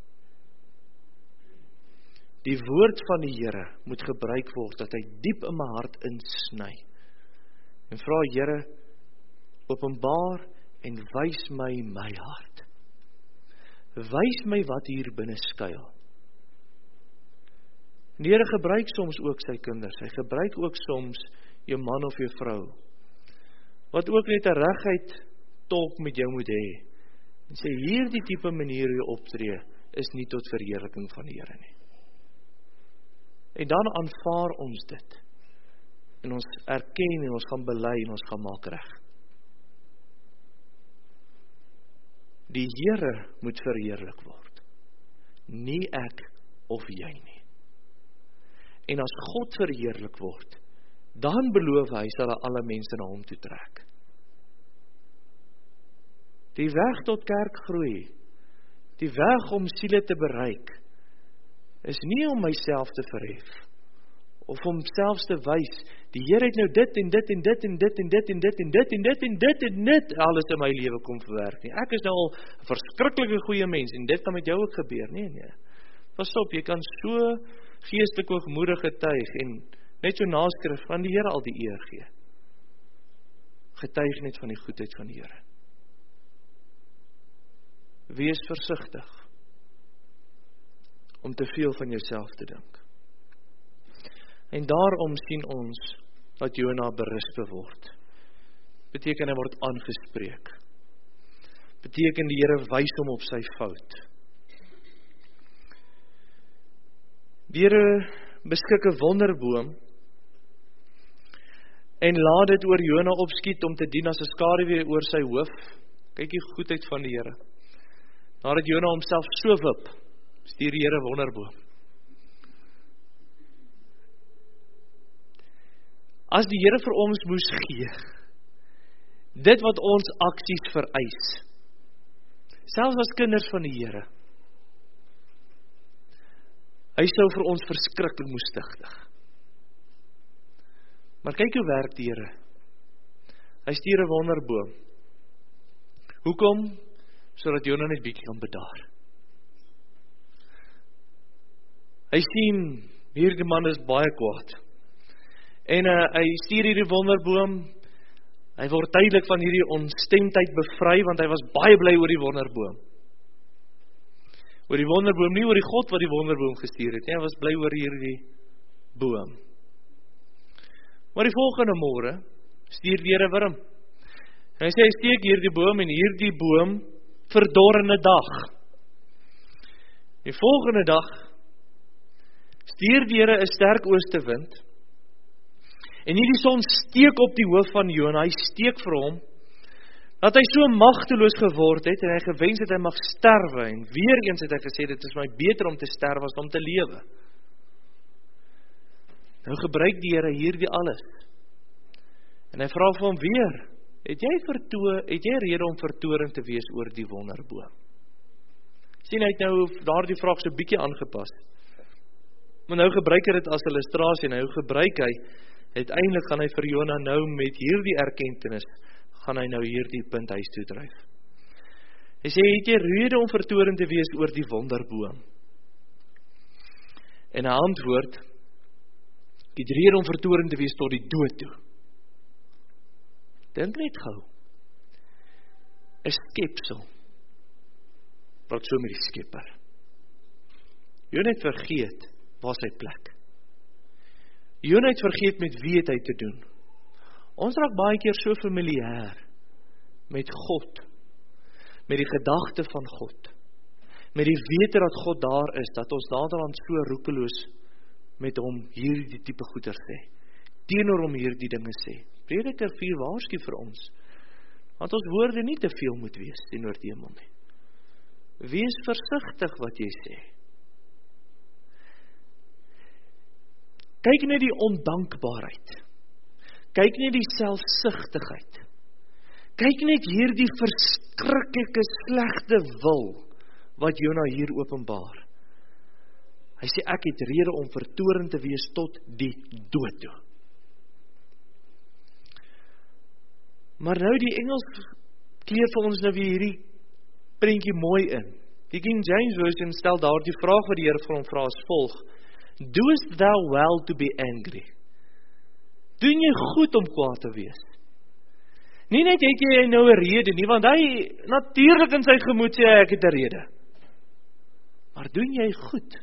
Die woord van die Here moet gebruik word dat hy diep in my hart insny. En vra Here, openbaar en wys my hart. Wys my wat hier binne skuil. Die Here gebruik soms ook sy kinders. Hy gebruik ook soms jou man of jou vrou, wat ook net 'n reguit talk met jou moet hê. En sê, hierdie tipe manier hoe jy optree, is nie tot verheerliking van die Here nie. En dan aanvaar ons dit. En ons erken en ons gaan bely en ons gaan maak reg. Die Here moet verheerlik word. Nie ek of jy nie. En as God verheerlik word, dan beloof hy sal alle mense na hom toe trek. Die weg tot kerkgroei, die weg om siele te bereik, is nie om myself te verhef, of om selfs te wys, die Here het nou dit en dit en dit en dit en dit en dit en dit en dit en dit en dit alles in my lewe kom verwerk nie. Ek is nou al 'n verskriklike goeie mens en dit kan met jou ook gebeur. Nee. Pas op, jy kan so geestelik hoogmoedig getuig en net so naskrif van die Here al die eer gee. Getuig net van die goedheid van die Here. Wees versigtig om te veel van jouself te dink. En daarom sien ons dat Jona berispe word. Beteken hy word aangespreek. Beteken die Here wys hom op sy fout. Die Here beskik 'n wonderboom en laat dit oor Jona opskiet om te dien as 'n skaduwee oor sy hoof. Kyk die goedheid van die Here. Nadat Jona homself so wip, stuur die Here wonderboom. As die Here vir ons moes gee, dit wat ons aksies vereis, selfs as kinders van die Here, hy sou vir ons verskriklik moes stigtig. Maar kyk hoe werk die Here. Hy stuur 'n wonderboom. Hoekom? Sodat Jona net bietjie kan bedaar. Hy sien, hierdie man is baie kwaad. En hy stuur hierdie wonderboom. Hy word tydelik van hierdie onstemdheid bevry, want hy was baie bly oor die wonderboom. Oor die wonderboom, nie oor die God wat die wonderboom gestuur het, hy was bly oor hierdie boom. Maar die volgende môre stuur die Here wurm. En hy sê, hy steek hierdie boom en hierdie boom verdor in 'n dag. Die volgende dag stuur die Here 'n sterk oostewind. En hierdie son steek op die hoof van Jona, hy steek vir hom, dat hy so magteloos geword het, en hy gewens het hy mag sterwe, en weer eens het hy gesê, dit is my beter om te sterwe as om te lewe. Nou gebruik die Here hierdie alles, en hy vra vir hom weer, het jy rede om vertoring te wees oor die wonderboom? Sien, hy het nou daardie vraag so bietjie aangepas, maar nou gebruik hy dit as illustrasie, nou gebruik hy, uiteindelik gaan hy vir Jona nou met hierdie erkentenis, gaan hy nou hierdie punt huis toe dryf. Hy sê, het jy rede om vertoring te wees oor die wonderboom? En hy antwoord, ek het rede om vertoring te wees tot die dood toe. Dink net gou, 'n skepsel, praat so met die skepper. Jona het vergeet, waar sy plek. Jona het vergeet met wie het hy te doen. Ons raak baie keer so familier met God, met die gedagte van God, met die wete dat God daar is, dat ons naderhand so roekeloos met hom hierdie tipe goeder sê, teenoor hom hierdie dinge sê. Prediker 4 waarsku vir ons, want ons woorde nie te veel moet wees teenoor die hemel nie. Wees versigtig wat jy sê. Kyk net die ondankbaarheid. Kyk net die selfsugtigheid. Kyk net hierdie verskriklike slegte wil wat Jona hier openbaar. Hy sê ek het rede om vertoring te wees tot die dood toe. Maar nou die Engels kleer vir ons nou weer hierdie prentjie mooi in. Die King James Version stel daar die vraag wat die Here vir hom vra as volg: Doest thou well to be angry? Doen jy goed om kwaad te wees? Nie net het jy nou 'n rede nie, want hy natuurlik in sy gemoed sê ek het 'n rede. Maar doen jy goed?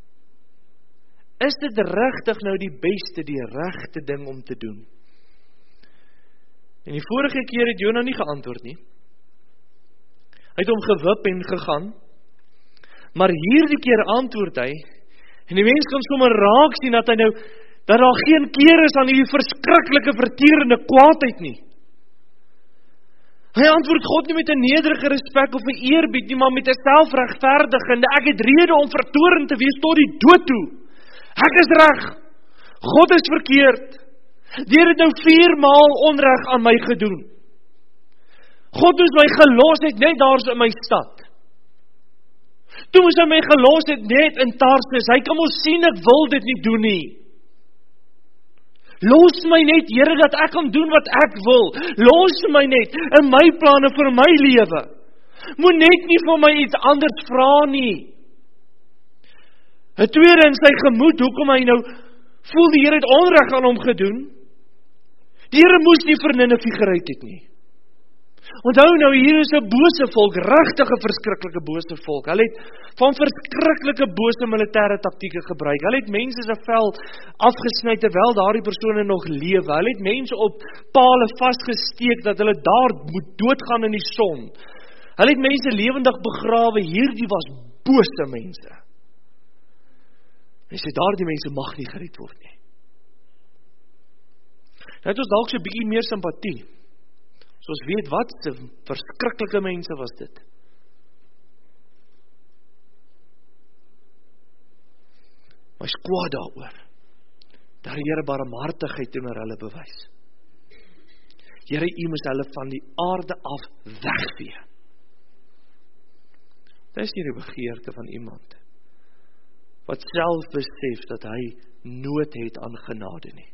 Is dit regtig nou die beste, die regte ding om te doen? En die vorige keer het Jona nie geantwoord nie. Hy het hom gewip en gegaan. Maar hierdie keer antwoord hy, en die mens kan sommer raak sien dat hy nou, dat daar geen keer is aan die verskriklike verterende kwaadheid nie. Hy antwoord God nie met 'n nederige respek of 'n eerbied nie, maar met 'n selfregverdigende, ek het rede om vertoring te wees tot die dood toe. Ek is reg. God is verkeerd. Die het nou 4 maal onreg aan my gedoen. God moes my gelos het net daar in my stad. Toe moes hy my gelos het net in Tarsus. Hy kan mos sien ek wil dit nie doen nie. Los my net, Here, dat ek kan doen wat ek wil. Los my net in my planne vir my lewe. Moet net nie vir my iets anders vra nie. 'n tweede in sy gemoed, hoekom hy nou voel die Here het onreg aan hom gedoen. Die Here moes nie vir Ninive gered het nie. Onthou nou, hier is 'n bose volk, regtig 'n verskriklike bose volk. Hulle het van verskriklike bose militêre taktieke gebruik. Hulle het mense se vel afgesny terwyl daardie persone nog lewe. Hulle het mense op pale vasgesteek dat hulle daar moet doodgaan in die son. Hulle het mense lewendig begrawe. Hierdie was bose mense. En sê daardie mense mag nie gered word nie. Nou het ons dalk so 'n bietjie meer simpatie. So ons weet wat se verskriklike mense was dit. Maar is kwaad daaroor. Dat die Here barmhartigheid teenoor hulle bewys. Here, U moes hulle van die aarde af wegvee. Dit is nie die begeerte van iemand wat self besef dat hy nood het aan genade nie.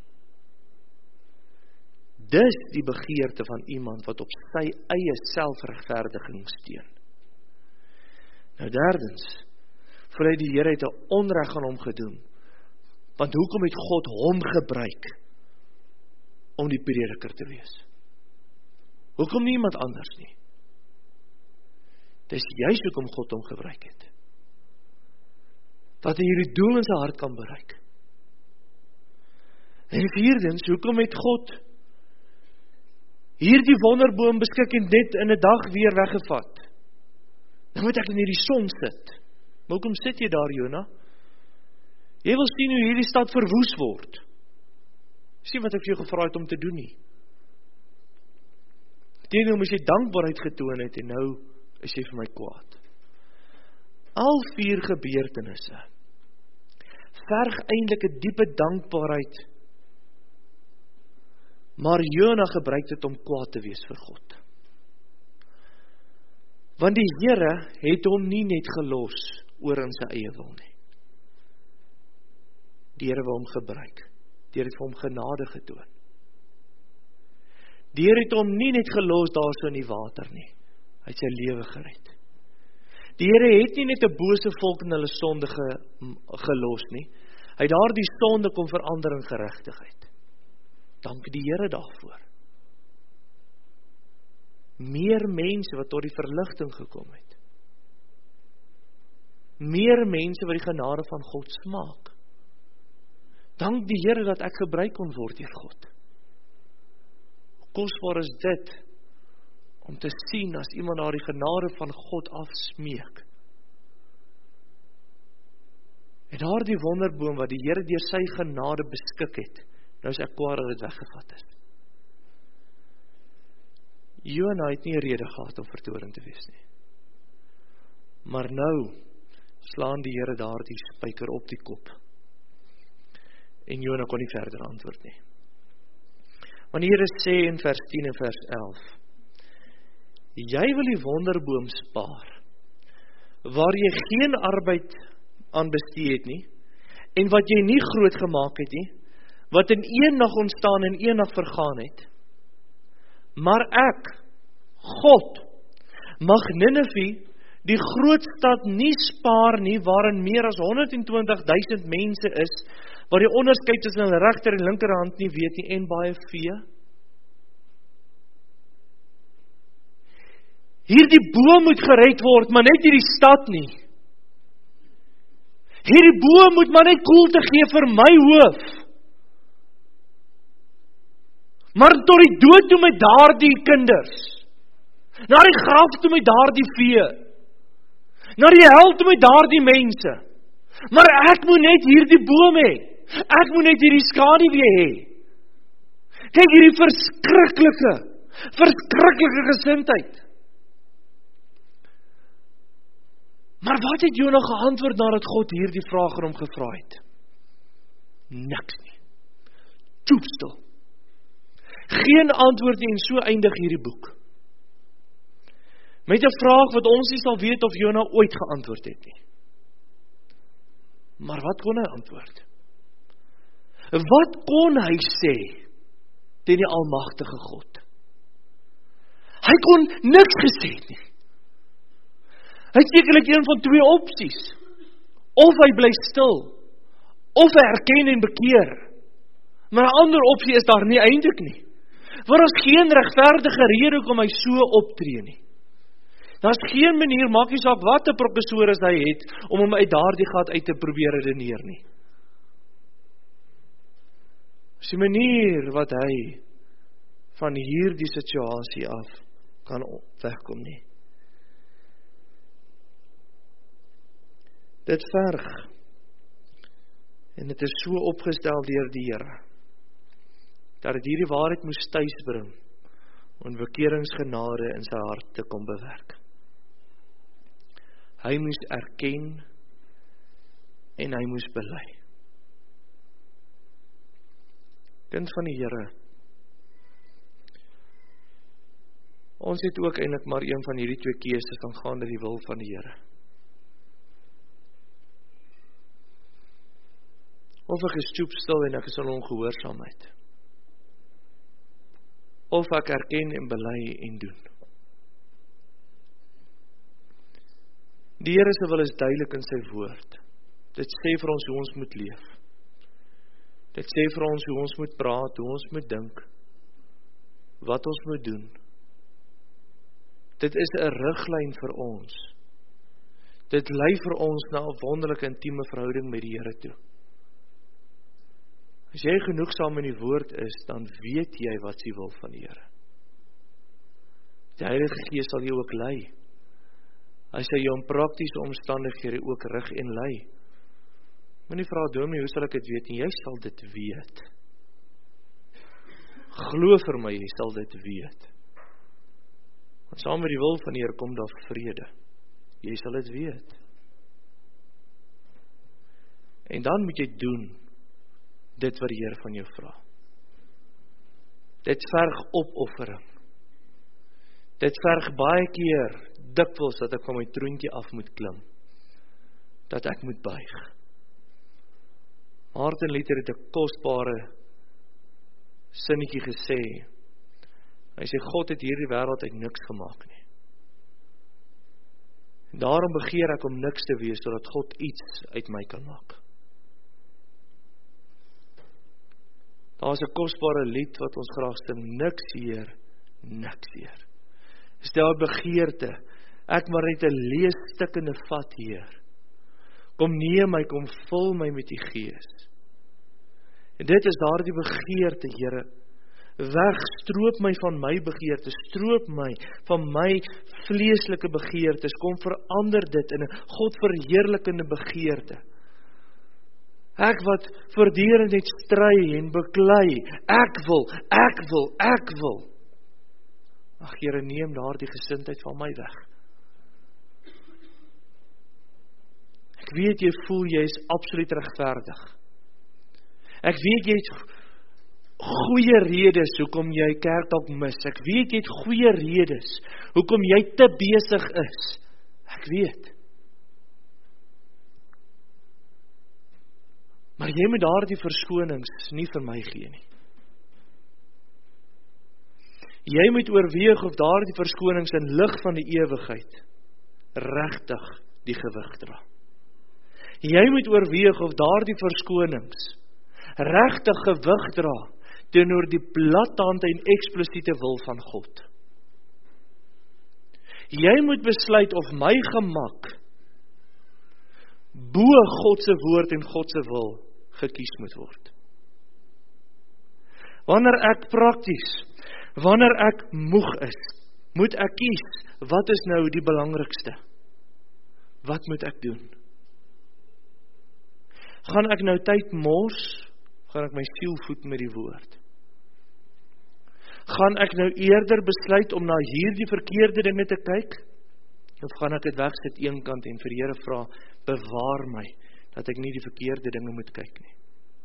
Dis die begeerte van iemand wat op sy eie selfregverdiging steun. Nou derdens, voel hy die Here het 'n onreg aan hom gedoen. Want hoekom het God hom gebruik om die prediker te wees? Hoekom nie iemand anders nie? Dis juist hoekom God hom gebruik het. Dat hy hierdie doel in sy hart kan bereik. En vierdens, hoekom het God hierdie wonderboom beskik en net in 'n dag weer weggevat? Nou moet ek in hierdie son sit. Maar hoekom sit jy daar, Jona? Jy wil sien hoe hierdie stad verwoes word. Sien wat ek vir jou gevra het om te doen nie. Teenoor moes jy dankbaarheid getoon het en nou is jy vir my kwaad. Al 4 gebeurtenisse verg eintlik 'n diepe dankbaarheid, maar Jona gebruik dit om kwaad te wees vir God. Want die Here het hom nie net gelos oor in sy eie wil nie. Die Here wil hom gebruik. Die Here het vir hom genade getoon. Die Here het hom nie net gelos daar so in die water nie. Hy het sy lewe gered. Die Here het nie net 'n bose volk in hulle sonde gelos nie. Hy het daardie sonde kom verander in geregtigheid. Dank die Here daarvoor. Meer mense wat tot die verligting gekom het. Meer mense wat die genade van God smaak. Dank die Here dat ek gebruik kon word deur God. Hoe kosbaar is dit om te sien as iemand daar die genade van God afsmeek. En daar die wonderboom wat die Here deur sy genade beskik het, nou is ek kwaad dat dit weggevat is. Jona het nie 'n rede gehad om vertoring te wees nie. Maar nou slaan die Here daardie spyker op die kop. En Jona kon nie verder antwoord nie. Want die Here sê in vers 10 en vers 11, jy wil die wonderboom spaar, waar jy geen arbeid aan bestee het nie, en wat jy nie groot gemaak het nie, wat in een nag ontstaan en een nag vergaan het. Maar ek, God, mag Ninive, die groot stad nie spaar nie, waarin meer as 120.000 mense is, waar die onderskeid tussen hulle regter en linkerhand nie weet nie, en baie vee. Hierdie boom moet gered word, maar net hierdie stad nie. Hierdie boom moet maar net koelte gee vir my hoof. Maar tot die dood toe met daardie kinders. Na die graf toe met daardie vee. Na die hel toe met daardie mense. Maar ek moet net hierdie boom hê. Ek moet net hierdie skaduwee hê. Kyk hierdie verskriklike gesindheid. Maar wat het Jona geantwoord nadat God hierdie vraag aan hom gevra het? Niks nie. Toepstil. Geen antwoord nie, en so eindig hierdie boek. Met 'n vraag wat ons nie sal weet of Jona ooit geantwoord het nie. Maar wat kon hy antwoord? Wat kon hy sê teen die almagtige God? Hy kon niks gesê nie. Hy het sekerlik een van 2 opsies. Of hy bly stil, of hy erken en bekeer. Maar 'n ander opsie is daar nie eintlik nie. Want daar is geen regverdige rede hoekom hy so optree nie. Daar is geen manier, maak nie saak wat 'n professor is hy het, om hom uit daardie gat uit te probeer redeneer nie. Dis die manier wat hy van hierdie situasie af kan wegkom nie. Dit verg, en dit is so opgestel deur die Here, dat dit hierdie waarheid moes tuisbring, om bekeringsgenade in sy hart te kom bewerk. Hy moes erken, en hy moes bely. Kind van die Here, ons het ook eintlik maar een van hierdie twee keuses aangaande die wil van die Here. Of ek is stoepstil en ek is in ongehoorsaamheid. Of ek erken en bely en doen. Die Here se wil is duidelik in sy woord. Dit sê vir ons hoe ons moet leef. Dit sê vir ons hoe ons moet praat, hoe ons moet dink, wat ons moet doen. Dit is 'n riglyn vir ons. Dit lei vir ons na 'n wonderlike intieme verhouding met die Here toe. As jy genoegsaam in die woord is, dan weet jy wat die wil van die Here. Die Heilige Gees sal jou ook lei. Hy sal jou in praktiese omstandighede ook rig en lei. Moenie vra, dominee, hoe sal ek dit weet? Jy sal dit weet. Glo vir my, jy sal dit weet. Want saam met die wil van die Here kom daar vrede. Jy sal dit weet. En dan moet jy doen dit wat die Here van jou vra. Dit verg opoffering. Dit verg baie keer, dikwels, dat ek van my troontjie af moet klim. Dat ek moet buig. Martin Luther het 'n kosbare sinnetjie gesê. Hy sê, God het hierdie wêreld uit niks gemaak nie. En daarom begeer ek om niks te wees, sodat God iets uit my kan maak. Daar is 'n kosbare lied wat ons graag sing, niks Heer, niks Heer. Stel begeerte, ek maar net 'n leesstuk in 'n vat, Heer. Kom neem my, kom vul my met die Gees. En dit is daardie begeerte, Here. Wegstroop my van my begeertes, stroop my van my vleeslike begeertes, kom verander dit in 'n God verheerlikende begeerte. Ek wat voortdurend net stry en beklei, ek wil. Ag Here, neem daardie gesindheid van my weg. Ek weet jy voel jy is absoluut regverdig. Ek weet jy het goeie redes hoekom jy kerk dalk mis. Ek weet jy het goeie redes hoekom jy te besig is. Ek weet. Maar jy moet daardie verskonings nie vir my gee nie. Jy moet oorweeg of daardie verskonings in lig van die ewigheid regtig die gewig dra. Jy moet oorweeg of daardie verskonings regtig gewig dra teenoor die blaatante en eksplisiete wil van God. Jy moet besluit of my gemak bo God se woord en God se wil gekies moet word. Wanneer ek prakties, wanneer ek moeg is, moet ek kies, wat is nou die belangrikste? Wat moet ek doen? Gaan ek nou tyd mors? Gaan ek my siel voed met die woord? Gaan ek nou eerder besluit om na hierdie verkeerde dinge te kyk? Of gaan ek dit wegsit eenkant en vir die Here vra, bewaar my, dat ek nie die verkeerde dinge moet kyk nie?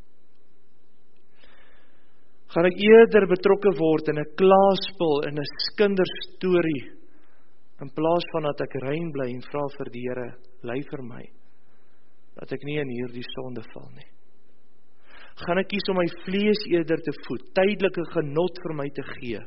Gaan ek eerder betrokke word in 'n klaarspel, in 'n kinderstorie, in plaas van dat ek rein bly en vra vir die Here, lei vir my, dat ek nie in hierdie sonde val nie? Gaan ek kies om my vlees eerder te voed, tydelike genot vir my te gee,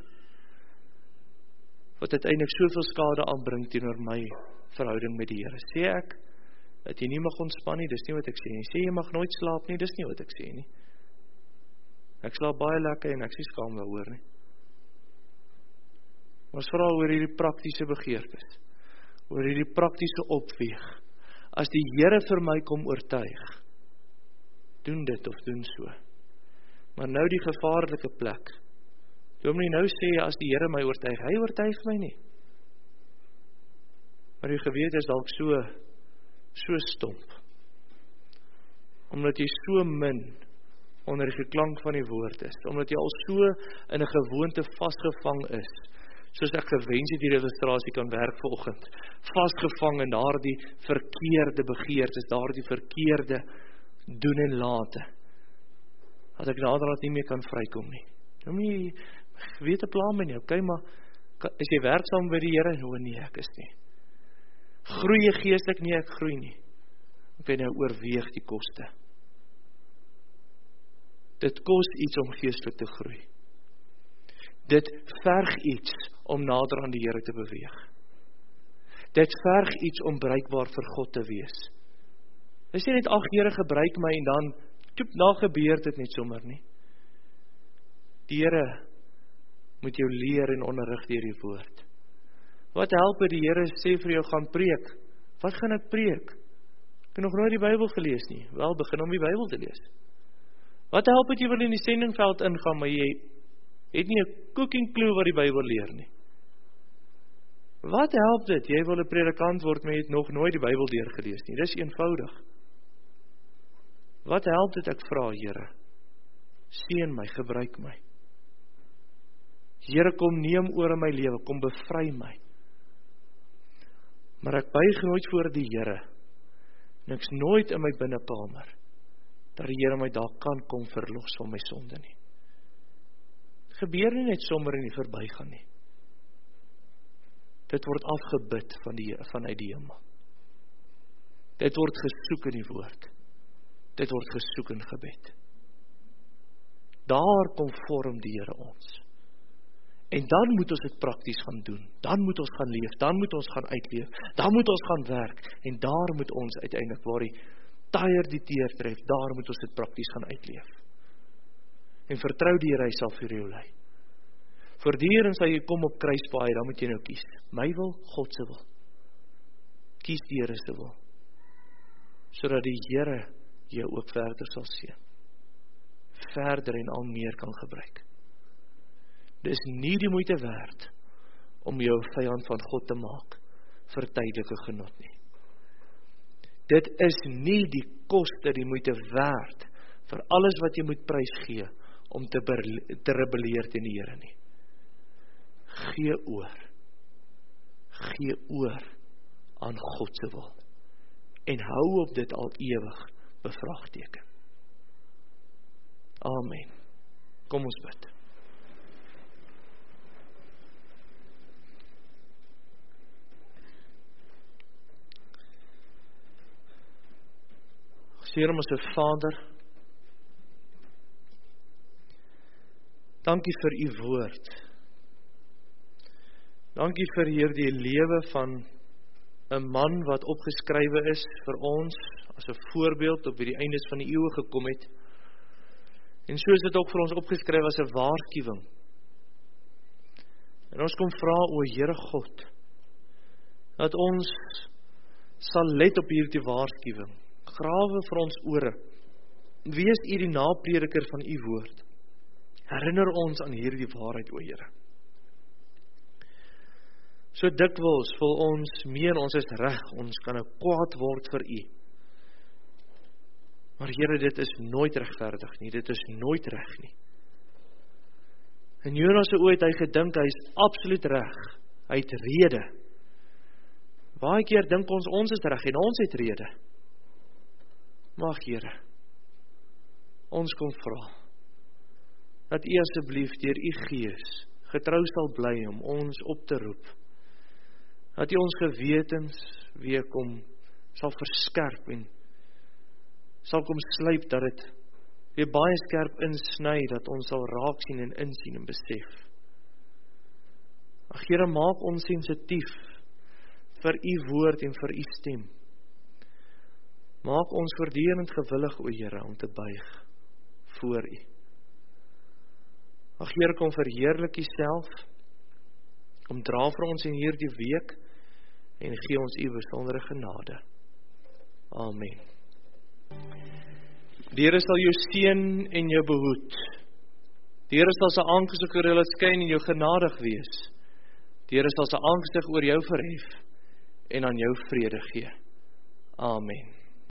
wat uiteindelik soveel skade aanbring teenoor my verhouding met die Here? Sê ek, dat jy nie mag ontspan nie, dis nie wat ek sê nie. Sê jy mag nooit slaap nie, dis nie wat ek sê nie. Ek slaap baie lekker en ek is nie skaam daaroor nie. Ons vra oor hierdie praktiese begeertes, oor hierdie praktiese opweeg. As die Here vir my kom oortuig, doen dit of doen so. Maar nou die gevaarlike plek. Dominee nou sê, as die Here my oortuig, hy oortuig my nie. Maar die gewete is dalk so stomp. Omdat jy so min onder die geklank van die woord is, omdat jy al so in 'n gewoonte vasgevang is, soos ek gewens het die illustrasie kan werk vanoggend, vasgevang in daardie verkeerde begeertes, daardie verkeerde doen en late, dat ek naderhand nie meer kan vrykom nie. Nou moet jy weet 'n plan met jou, okay, maar is jy werksaam by die Here? O nee, ek is nie. Groei jy geestelik? Nee, ek groei nie. Ek weet nou oorweeg die koste. Dit kos iets om geestelik te groei. Dit verg iets om nader aan die Here te beweeg. Dit verg iets om bruikbaar vir God te wees. Dis nie net, ag Here, gebruik my en dan, na gebeur dit net sommer nie. Die Here moet jou leer en onderrig deur die woord. Wat help het die Here sê vir jou gaan preek? Wat gaan ek preek? Ek het nog nooit die Bybel gelees nie. Wel, begin om die Bybel te lees. Wat help het jy wil in die sendingveld ingaan, maar jy het nie 'n cooking clue wat die Bybel leer nie? Wat help dit? Jy wil 'n predikant word, maar jy het nog nooit die Bybel deurgelees nie. Dis eenvoudig. Wat help dit ek vra, Here? Seën my, gebruik my. Here, kom neem oor in my lewe, kom bevry my. Maar ek buig nooit voor die Here, en ek's nooit in my binnekamer, dat die Here my daar kan kom verlos van my sonde nie. Het gebeur nie net sommer in die verbygaan nie. Dit word afgebid vanuit die hemel. Dit word gesoek in die woord. Dit word gesoek in gebed. Daar kom vorm die Here ons. En dan moet ons dit prakties gaan doen. Dan moet ons gaan leef. Dan moet ons gaan uitleef. Dan moet ons gaan werk. En daar moet ons uiteindelik, waar die taier die teer tref, daar moet ons dit prakties gaan uitleef. En vertrou die Here, hy sal vir jou lei. Voortdurend sal jy kom op kruispaai, dan moet jy nou kies. My wil, God se wil. Kies die Here se wil. Sodat die Here jou ook verder sal seën. Verder en al meer kan gebruik. Dis nie die moeite werd om jou vyand van God te maak vir tydelike genot nie. Dit is nie die koste, die moeite werd vir alles wat jy moet prys gee om te rebelleer teen die Here nie. Gee oor aan God se wil en hou op dit al ewig bevraagteken. Amen. Kom ons bid. Here, ons Vader, dankie vir u woord. Dankie vir hierdie lewe van 'n man wat opgeskrywe is vir ons as 'n voorbeeld op wie die eindes van die eeue gekom het. En so is dit ook vir ons opgeskryf as 'n waarskuwing. En ons kom vra, o Here God, dat ons sal let op hierdie waarskuwing. Grawe vir ons ore. Wees u die naprediker van u woord. Herinner ons aan hierdie waarheid, o Here. So dikwels voel ons meen ons is reg, ons kan nou kwaad word vir u. Maar Here, dit is nooit regverdig nie, dit is nooit reg nie. In Jonas se oë het hy gedink hy is absoluut reg. Hy het rede. Baie keer dink ons is reg en ons het rede. Mag Here, ons kom vra, dat u asseblief deur u Gees getrou sal bly om ons op te roep, dat u ons gewetens weer kom, sal verskerp en sal kom slyp, dat dit weer baie skerp insny, dat ons sal raak sien en insien en besef. Ag Here, maak ons sensitief vir u woord en vir u stem. Maak ons voortdurend gewillig, o Here, om te buig voor U. Ag Here, kom verheerlik U self, kom dra vir ons in hierdie week, en gee ons U besondere genade. Amen. Die Here sal jou seën en jou behoed. Die Here sal sy aangesig oor julle skyn en jou genadig wees. Die Here sal sy aangesig oor jou verhef en aan jou vrede gee. Amen.